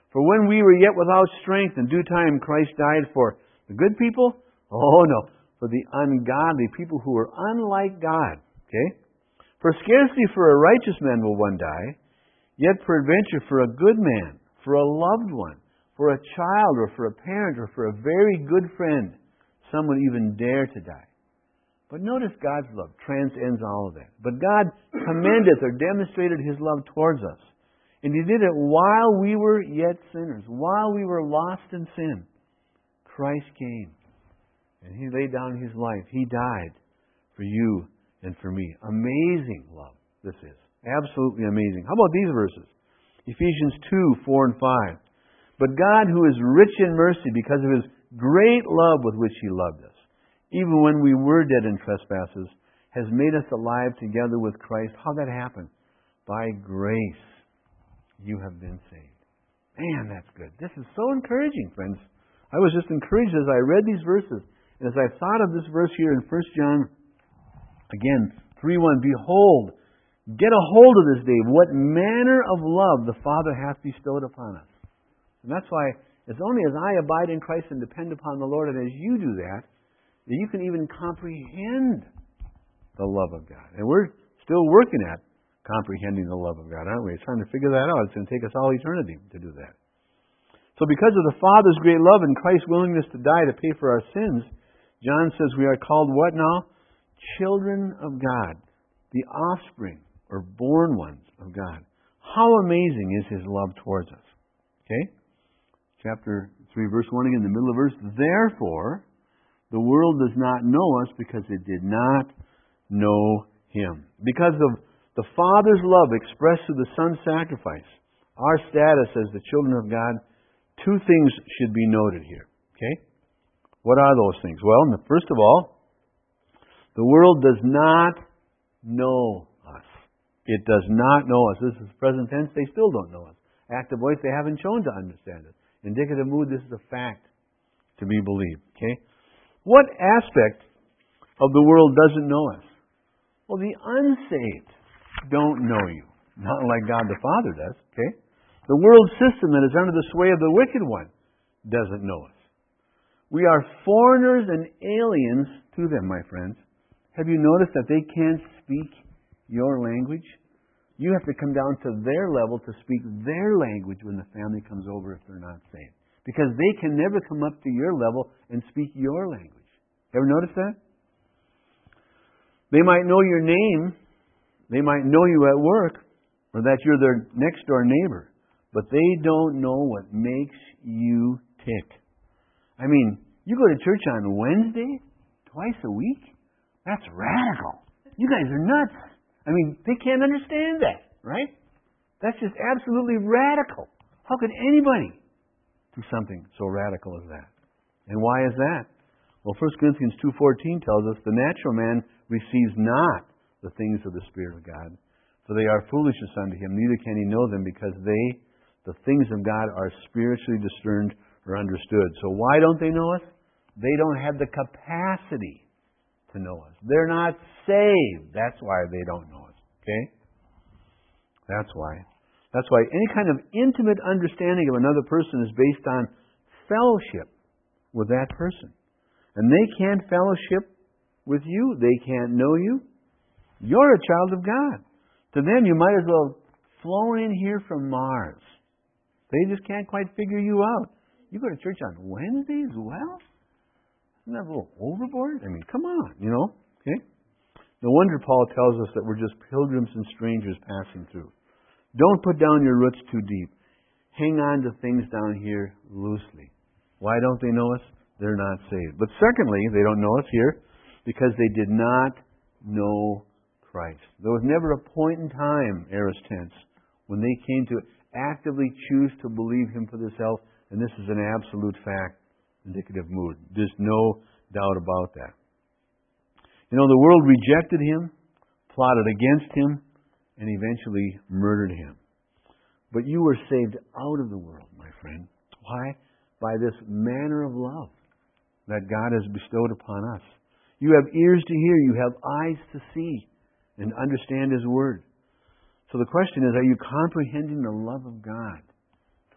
For when we were yet without strength, in due time Christ died for the good people? Oh no, for the ungodly, people who are unlike God. Okay? For scarcely for a righteous man will one die, yet peradventure for a good man, for a loved one, for a child, or for a parent, or for a very good friend, some would even dare to die. But notice God's love transcends all of that. But God commendeth or demonstrated His love towards us. And He did it while we were yet sinners, while we were lost in sin. Christ came, and He laid down His life. He died for you and for me. Amazing love this is. Absolutely amazing. How about these verses? Ephesians 2, 4 and 5. But God, who is rich in mercy, because of His great love with which He loved us, even when we were dead in trespasses, has made us alive together with Christ. How that happened? By grace you have been saved. Man, that's good. This is so encouraging, friends. I was just encouraged as I read these verses. And as I thought of this verse here in 1 John, again, 3:1, Behold, get a hold of this day, what manner of love the Father hath bestowed upon us. And that's why it's only as I abide in Christ and depend upon the Lord, and as you do that you can even comprehend the love of God. And we're still working at comprehending the love of God, aren't we? Trying to figure that out. It's going to take us all eternity to do that. So because of the Father's great love and Christ's willingness to die to pay for our sins, John says we are called what now? Children of God. The offspring, or born ones of God. How amazing is His love towards us. Okay? Chapter 3, verse 1 again, the middle of the verse. Therefore, the world does not know us because it did not know Him. Because of the Father's love expressed through the Son's sacrifice, our status as the children of God, two things should be noted here. Okay? What are those things? Well, first of all, the world does not know us. It does not know us. This is present tense. They still don't know us. Active voice, they haven't shown to understand it. Indicative mood, this is a fact to be believed. Okay? What aspect of the world doesn't know us? Well, the unsaved don't know you. Not like God the Father does. Okay? The world system that is under the sway of the wicked one doesn't know us. We are foreigners and aliens to them, my friends. Have you noticed that they can't speak your language? You have to come down to their level to speak their language when the family comes over if they're not saved. Because they can never come up to your level and speak your language. Ever notice that? They might know your name. They might know you at work, or that you're their next door neighbor. But they don't know what makes you tick. I mean, you go to church on Wednesday, twice a week? That's radical. You guys are nuts. I mean, they can't understand that, right? That's just absolutely radical. How could anybody do something so radical as that? And why is that? Well, 1 Corinthians 2:14 tells us, the natural man receives not the things of the Spirit of God, for they are foolishness unto him, neither can he know them, because the things of God, are spiritually discerned or understood. So why don't they know us? They don't have the capacity to know us. They're not saved. That's why they don't know us. Okay? That's why. That's why any kind of intimate understanding of another person is based on fellowship with that person. And they can't fellowship with you. They can't know you. You're a child of God. To them, you might as well have flown in here from Mars. They just can't quite figure you out. You go to church on Wednesday as well? Isn't that a little overboard? I mean, come on, you know? Okay? No wonder Paul tells us that we're just pilgrims and strangers passing through. Don't put down your roots too deep. Hang on to things down here loosely. Why don't they know us? They're not saved. But secondly, they don't know us here because they did not know Christ. There was never a point in time, aorist tense, when they came to actively choose to believe Him for this help, and this is an absolute fact, indicative mood. There's no doubt about that. You know, the world rejected Him, plotted against Him, and eventually murdered Him. But you were saved out of the world, my friend. Why? By this manner of love that God has bestowed upon us. You have ears to hear, you have eyes to see, and understand His Word. So the question is, are you comprehending the love of God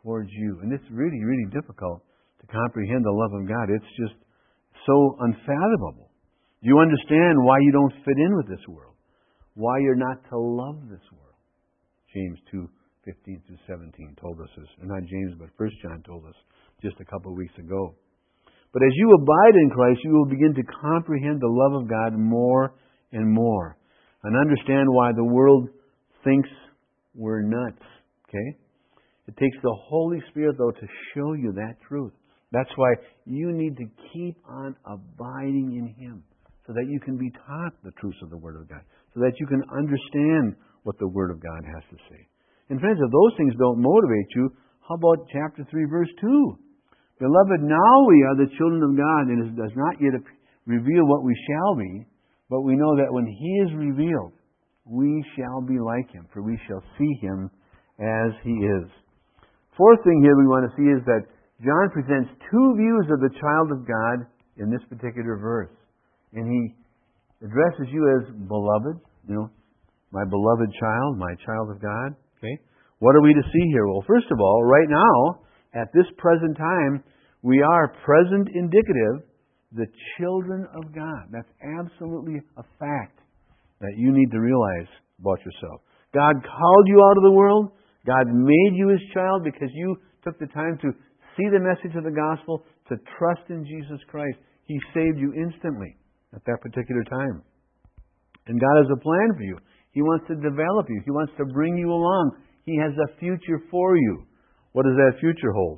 towards you. And it's really, really difficult to comprehend the love of God. It's just so unfathomable. Do you understand why you don't fit in with this world? Why you're not to love this world? James 2:15-17 told us this. Not James, but 1 John told us just a couple of weeks ago. But as you abide in Christ, you will begin to comprehend the love of God more and more. And understand why the world thinks we're nuts. Okay? It takes the Holy Spirit, though, to show you that truth. That's why you need to keep on abiding in Him, so that you can be taught the truths of the Word of God, so that you can understand what the Word of God has to say. And friends, if those things don't motivate you, how about chapter 3, verse 2? Beloved, now we are the children of God, and it does not yet reveal what we shall be, but we know that when He is revealed, we shall be like Him, for we shall see Him as He is. Fourth thing here we want to see is that John presents two views of the child of God in this particular verse. And he addresses you as beloved, my beloved child, my child of God. Okay? What are we to see here? Well, first of all, right now, at this present time, we are present indicative, the children of God. That's absolutely a fact that you need to realize about yourself. God called you out of the world. God made you His child because you took the time to see the message of the gospel, to trust in Jesus Christ. He saved you instantly at that particular time. And God has a plan for you. He wants to develop you. He wants to bring you along. He has a future for you. What does that future hold?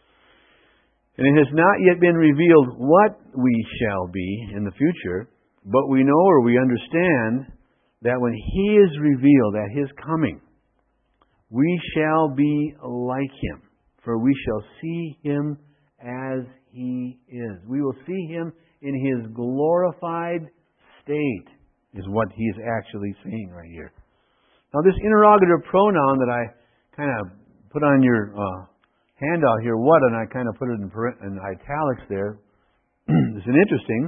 And it has not yet been revealed what we shall be in the future, but we know or we understand that when He is revealed at His coming, we shall be like Him, for we shall see Him as He is. We will see Him in His glorified state, is what He is actually saying right here. Now this interrogative pronoun that I kind of put on your handout here, what, and I kind of put it in italics there, is an interesting.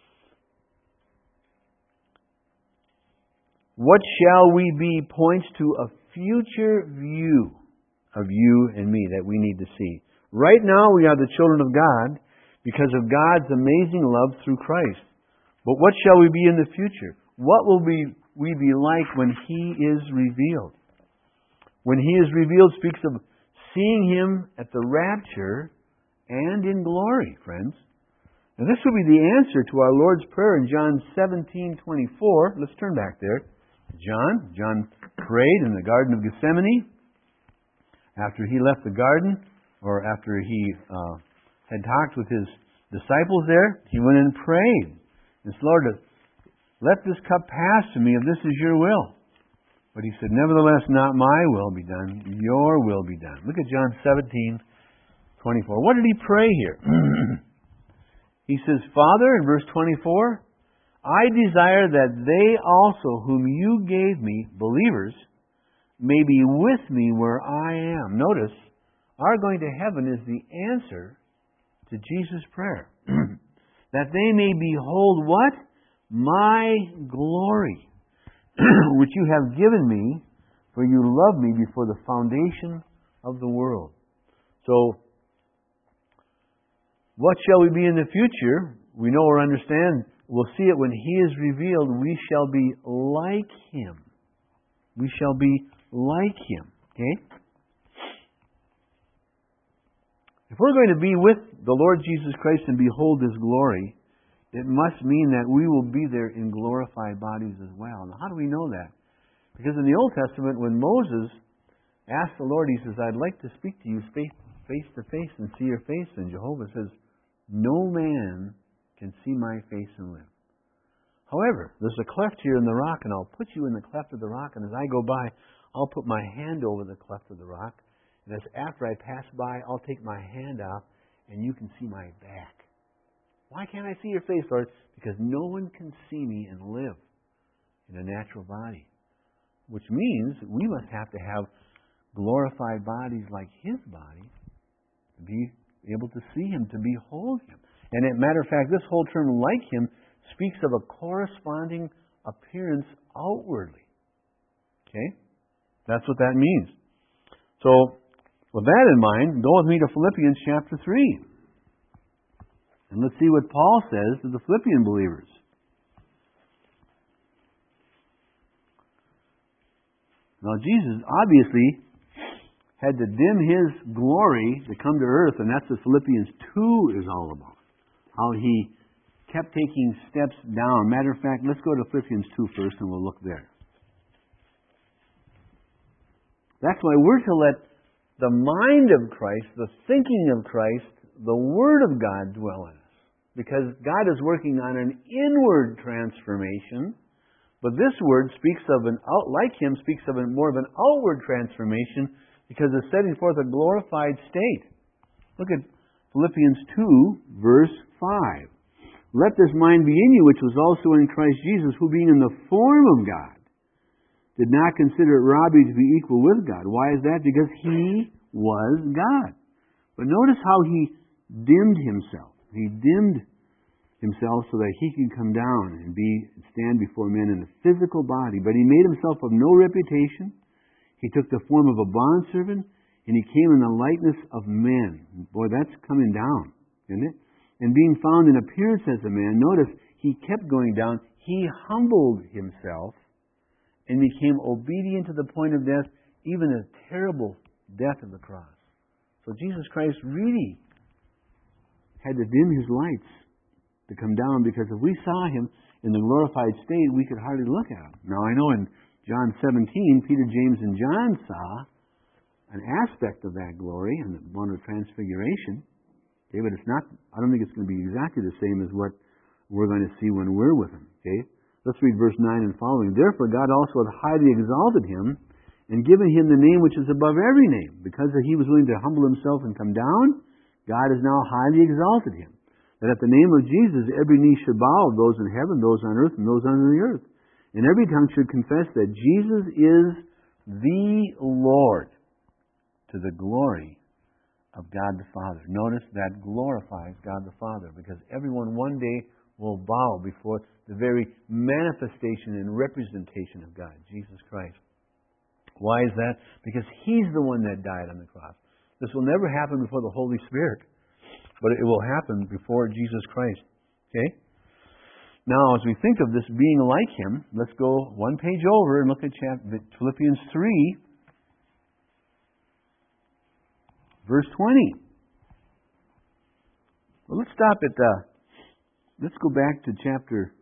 What shall we be points to a future view of you and me that we need to see. Right now we are the children of God because of God's amazing love through Christ. But what shall we be in the future? What will we be like when He is revealed? When He is revealed speaks of seeing Him at the rapture and in glory, friends. And this will be the answer to our Lord's Prayer in John 17:24. Let's turn back there. John prayed in the Garden of Gethsemane. After he left the garden, or after he had talked with his disciples there, he went and prayed. And said, Lord, let this cup pass to me if this is your will. But he said, nevertheless, not my will be done, your will be done. Look at John 17:24. What did he pray here? He says, Father, in verse 24, I desire that they also whom you gave me, believers, may be with me where I am. Notice, our going to heaven is the answer to Jesus' prayer. That they may behold what? My glory, which you have given me, for you loved me before the foundation of the world. So, what shall we be in the future? We know or understand. We'll see it when He is revealed. We shall be like Him. We shall be like Him. Okay? If we're going to be with the Lord Jesus Christ and behold His glory, it must mean that we will be there in glorified bodies as well. Now, how do we know that? Because in the Old Testament, when Moses asked the Lord, he says, I'd like to speak to you face to face and see your face. And Jehovah says, no man can see my face and live. However, there's a cleft here in the rock, and I'll put you in the cleft of the rock, and as I go by, I'll put my hand over the cleft of the rock. And as after I pass by, I'll take my hand out, and you can see my back. Why can't I see your face, Lord? Because no one can see me and live in a natural body. Which means we must have to have glorified bodies like His body to be able to see Him, to behold Him. And as a matter of fact, this whole term, like Him, speaks of a corresponding appearance outwardly. Okay? That's what that means. So, With that in mind, go with me to Philippians chapter 3. And let's see what Paul says to the Philippian believers. Now, Jesus obviously had to dim His glory to come to earth, and that's what Philippians 2 is all about. How He kept taking steps down. Matter of fact, let's go to Philippians 2 first, and we'll look there. That's why we're to let the mind of Christ, the thinking of Christ, the Word of God dwell in us. Because God is working on an inward transformation. But this word speaks of like Him, speaks of more of an outward transformation because it's setting forth a glorified state. Look at Philippians 2, verse 5. Let this mind be in you, which was also in Christ Jesus, who being in the form of God, did not consider it robbery to be equal with God. Why is that? Because He was God. But notice how He dimmed Himself. He dimmed Himself so that He could come down and stand before men in a physical body. But He made Himself of no reputation. He took the form of a bondservant, and He came in the likeness of men. Boy, that's coming down, isn't it? And being found in appearance as a man, notice He kept going down. He humbled Himself and became obedient to the point of death, even a terrible death of the cross. So Jesus Christ really had to dim His lights to come down, because if we saw Him in the glorified state, we could hardly look at Him. Now, I know in John 17, Peter, James, and John saw an aspect of that glory and the one of transfiguration. Okay, but it's not. I don't think it's going to be exactly the same as what we're going to see when we're with Him. Okay, let's read verse 9 and following. Therefore, God also hath highly exalted Him and given Him the name which is above every name, because that He was willing to humble Himself and come down. God has now highly exalted Him, that at the name of Jesus every knee should bow, of those in heaven, those on earth, and those under the earth. And every tongue should confess that Jesus is the Lord, to the glory of God the Father. Notice that glorifies God the Father, because everyone one day will bow before the very manifestation and representation of God, Jesus Christ. Why is that? Because He's the one that died on the cross. This will never happen before the Holy Spirit, but it will happen before Jesus Christ. Okay? Now, as we think of this being like Him, let's go one page over and look at Philippians 3, verse 20. Well, let's stop at, let's go back to chapter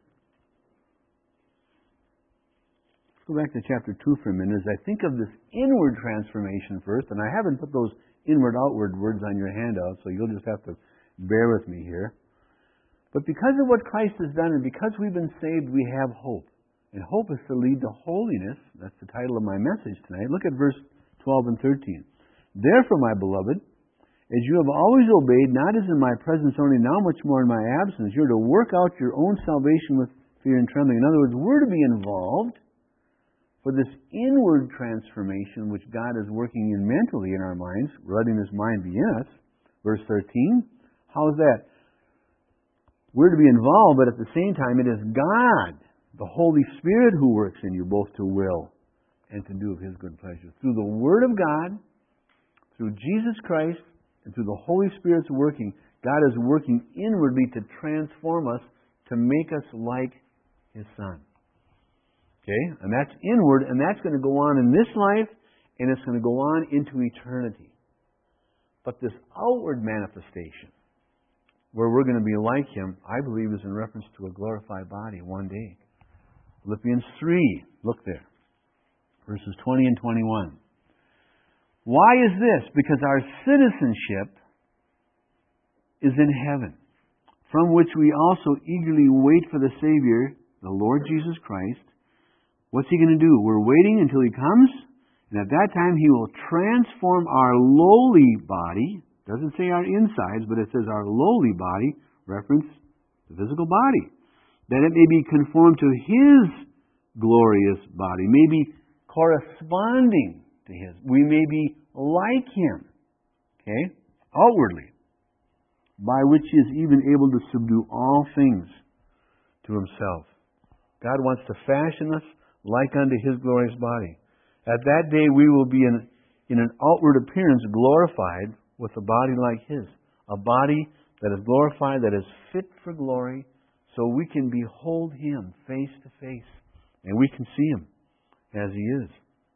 2 for a minute, as I think of this inward transformation first, and I haven't put those inward-outward words on your handout, so you'll just have to bear with me here. But because of what Christ has done, and because we've been saved, we have hope. And hope is to lead to holiness. That's the title of my message tonight. Look at verse 12 and 13. Therefore, my beloved, as you have always obeyed, not as in my presence only, now much more in my absence, you're to work out your own salvation with fear and trembling. In other words, we're to be involved for this inward transformation which God is working in mentally in our minds, letting His mind be in us. Verse 13, how is that? We're to be involved, but at the same time, it is God, the Holy Spirit, who works in you both to will and to do of His good pleasure. Through the Word of God, through Jesus Christ, and through the Holy Spirit's working, God is working inwardly to transform us, to make us like His Son. Okay? And that's inward, and that's going to go on in this life, and it's going to go on into eternity. But this outward manifestation, where we're going to be like Him, I believe is in reference to a glorified body one day. Philippians 3, look there. Verses 20 and 21. Why is this? Because our citizenship is in heaven, from which we also eagerly wait for the Savior, the Lord Jesus Christ. What's He going to do? We're waiting until He comes, and at that time He will transform our lowly body. Doesn't say our insides, but it says our lowly body, reference the physical body, that it may be conformed to His glorious body, may be corresponding to His. We may be like Him, okay, outwardly, by which He is even able to subdue all things to Himself. God wants to fashion us like unto His glorious body. At that day we will be in in an outward appearance glorified with a body like His. A body that is glorified, that is fit for glory, so we can behold Him face to face. And we can see Him as He is.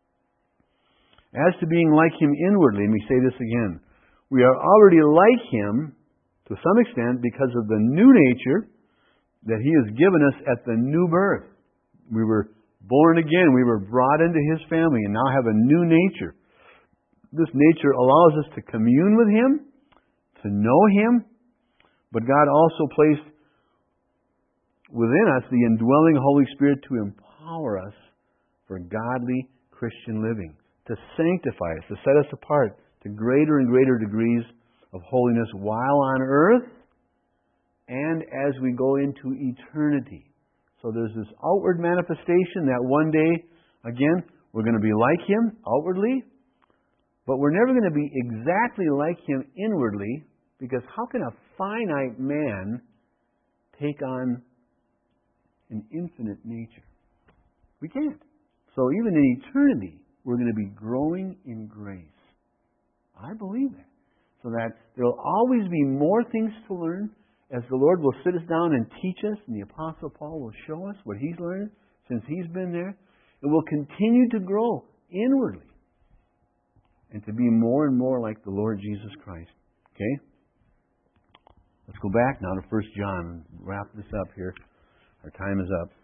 As to being like Him inwardly, let me say this again. We are already like Him to some extent because of the new nature that He has given us at the new birth. We were born again. We were brought into His family and now have a new nature. This nature allows us to commune with Him, to know Him, but God also placed within us the indwelling Holy Spirit to empower us for godly Christian living, to sanctify us, to set us apart to greater and greater degrees of holiness while on earth and as we go into eternity. So there's this outward manifestation that one day, again, we're going to be like Him outwardly, but we're never going to be exactly like Him inwardly, because how can a finite man take on an infinite nature? We can't. So even in eternity, we're going to be growing in grace. I believe that. So that there will always be more things to learn as the Lord will sit us down and teach us, and the Apostle Paul will show us what he's learned since he's been there. And we'll continue to grow inwardly and to be more and more like the Lord Jesus Christ. Okay? Let's go back now to 1 John and wrap this up here. Our time is up.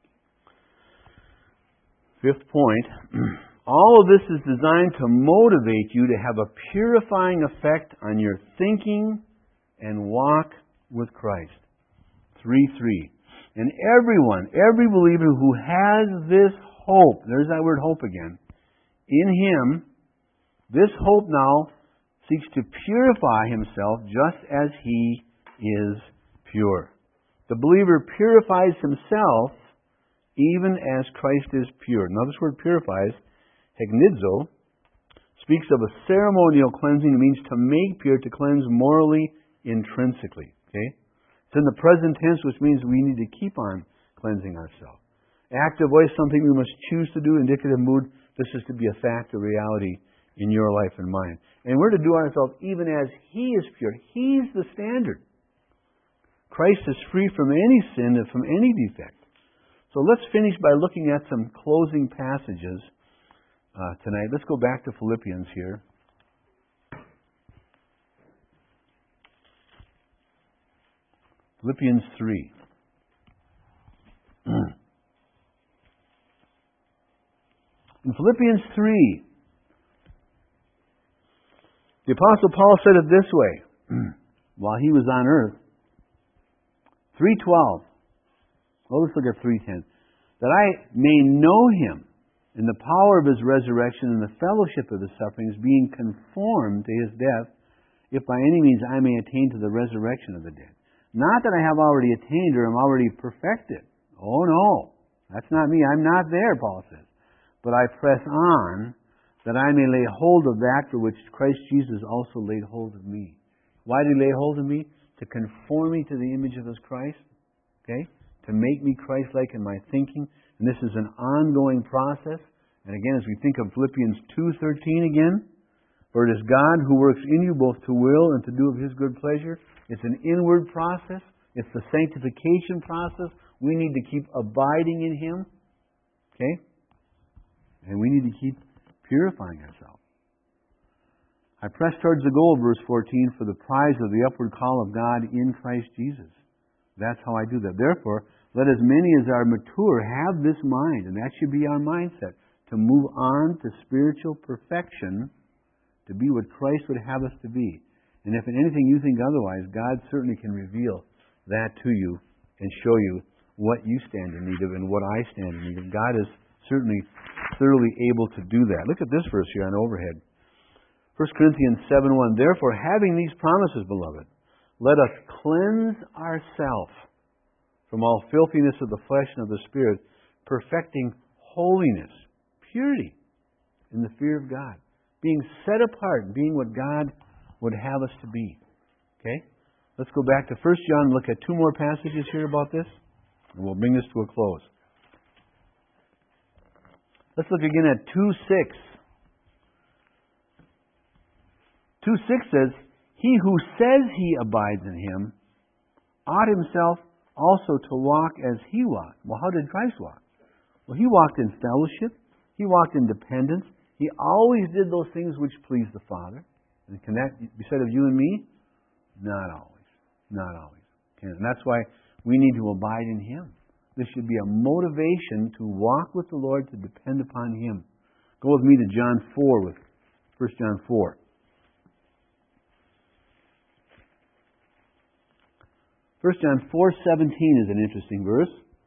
Fifth point. All of this is designed to motivate you to have a purifying effect on your thinking and walk with Christ. 3:3. And everyone, every believer who has this hope, there's that word hope again, in Him, this hope now seeks to purify himself just as He is pure. The believer purifies himself even as Christ is pure. Now this word purifies, hegnizo, speaks of a ceremonial cleansing. It means to make pure, to cleanse morally, intrinsically. Okay? It's in the present tense, which means we need to keep on cleansing ourselves. Active voice, something we must choose to do. Indicative mood, this is to be a fact, a reality in your life and mine. And we're to do ourselves even as He is pure. He's the standard. Christ is free from any sin and from any defect. So let's finish by looking at some closing passages tonight. Let's go back to Philippians here. Philippians 3. In Philippians 3, the Apostle Paul said it this way while he was on earth. 3:12. Well, let's look at 3:10. That I may know Him in the power of His resurrection and the fellowship of His sufferings, being conformed to His death, if by any means I may attain to the resurrection of the dead. Not that I have already attained or am already perfected. Oh no, that's not me. I'm not there, Paul says. But I press on that I may lay hold of that for which Christ Jesus also laid hold of me. Why did He lay hold of me? To conform me to the image of His Christ. Okay? To make me Christ-like in my thinking. And this is an ongoing process. And again, as we think of Philippians 2:13 again, for it is God who works in you both to will and to do of His good pleasure. It's an inward process. It's the sanctification process. We need to keep abiding in Him. Okay? And we need to keep purifying ourselves. I press towards the goal, verse 14, for the prize of the upward call of God in Christ Jesus. That's how I do that. Therefore, let as many as are mature have this mind, and that should be our mindset, to move on to spiritual perfection, to be what Christ would have us to be. And if in anything you think otherwise, God certainly can reveal that to you and show you what you stand in need of and what I stand in need of. God is certainly thoroughly able to do that. Look at this verse here on overhead. 1 Corinthians 7:1. Therefore, having these promises, beloved, let us cleanse ourselves from all filthiness of the flesh and of the spirit, perfecting holiness, purity, in the fear of God. Being set apart, being what God would have us to be. Okay? Let's go back to 1 John and look at two more passages here about this, and we'll bring this to a close. Let's look again at 2:6. 2:6 says, he who says he abides in him ought himself also to walk as he walked. Well, how did Christ walk? Well, he walked in fellowship. He walked in dependence. He always did those things which pleased the Father. And can that be said of you and me? Not always. Not always. And that's why we need to abide in Him. This should be a motivation to walk with the Lord, to depend upon Him. Go with me to John 4, with 1 John 4. 1 John 4:17 is an interesting verse.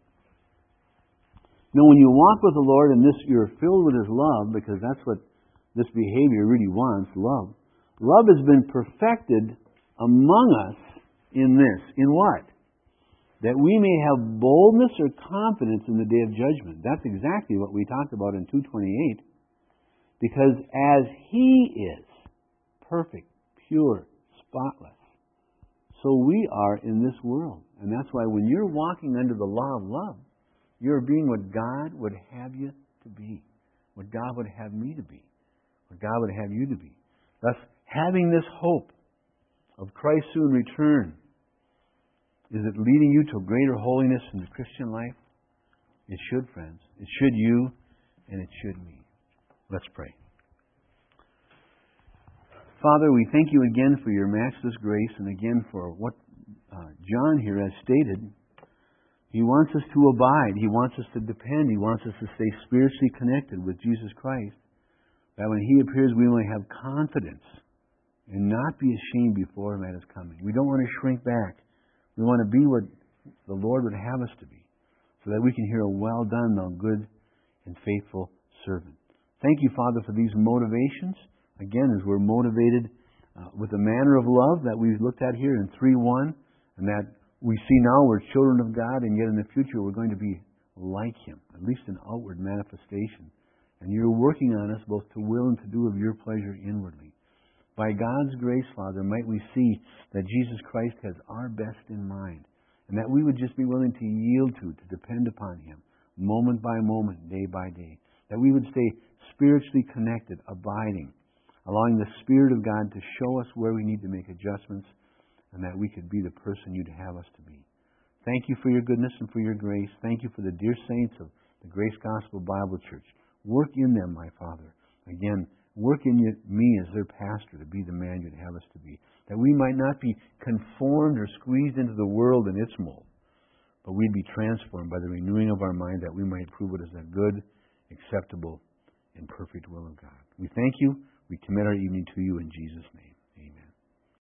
Now, when you walk with the Lord and you're filled with His love, because that's what this behavior really wants, love. Love has been perfected among us in this. In what? That we may have boldness or confidence in the day of judgment. That's exactly what we talked about in 2:28. Because as He is perfect, pure, spotless, so we are in this world. And that's why when you're walking under the law of love, you're being what God would have you to be. What God would have me to be. What God would have you to be. Thus, having this hope of Christ's soon return, is it leading you to greater holiness in the Christian life? It should, friends. It should you, and it should me. Let's pray. Father, we thank you again for your matchless grace, and again for what John here has stated. He wants us to abide. He wants us to depend. He wants us to stay spiritually connected with Jesus Christ, that when He appears we may have confidence and not be ashamed before Him at His coming. We don't want to shrink back. We want to be what the Lord would have us to be, so that we can hear a well done, thou good and faithful servant. Thank you, Father, for these motivations. Again, as we're motivated with the manner of love that we've looked at here in 3:1, and that we see now we're children of God, and yet in the future we're going to be like Him, at least in outward manifestation. And you're working on us both to will and to do of your pleasure inwardly. By God's grace, Father, might we see that Jesus Christ has our best in mind, and that we would just be willing to yield to depend upon Him, moment by moment, day by day. That we would stay spiritually connected, abiding, allowing the Spirit of God to show us where we need to make adjustments, and that we could be the person you'd have us to be. Thank you for your goodness and for your grace. Thank you for the dear saints of the Grace Gospel Bible Church. Work in them, my Father. Again, work in me as their pastor to be the man you'd have us to be. That we might not be conformed or squeezed into the world and its mold, but we'd be transformed by the renewing of our mind, that we might prove what is that good, acceptable, and perfect will of God. We thank you. We commit our evening to you in Jesus' name.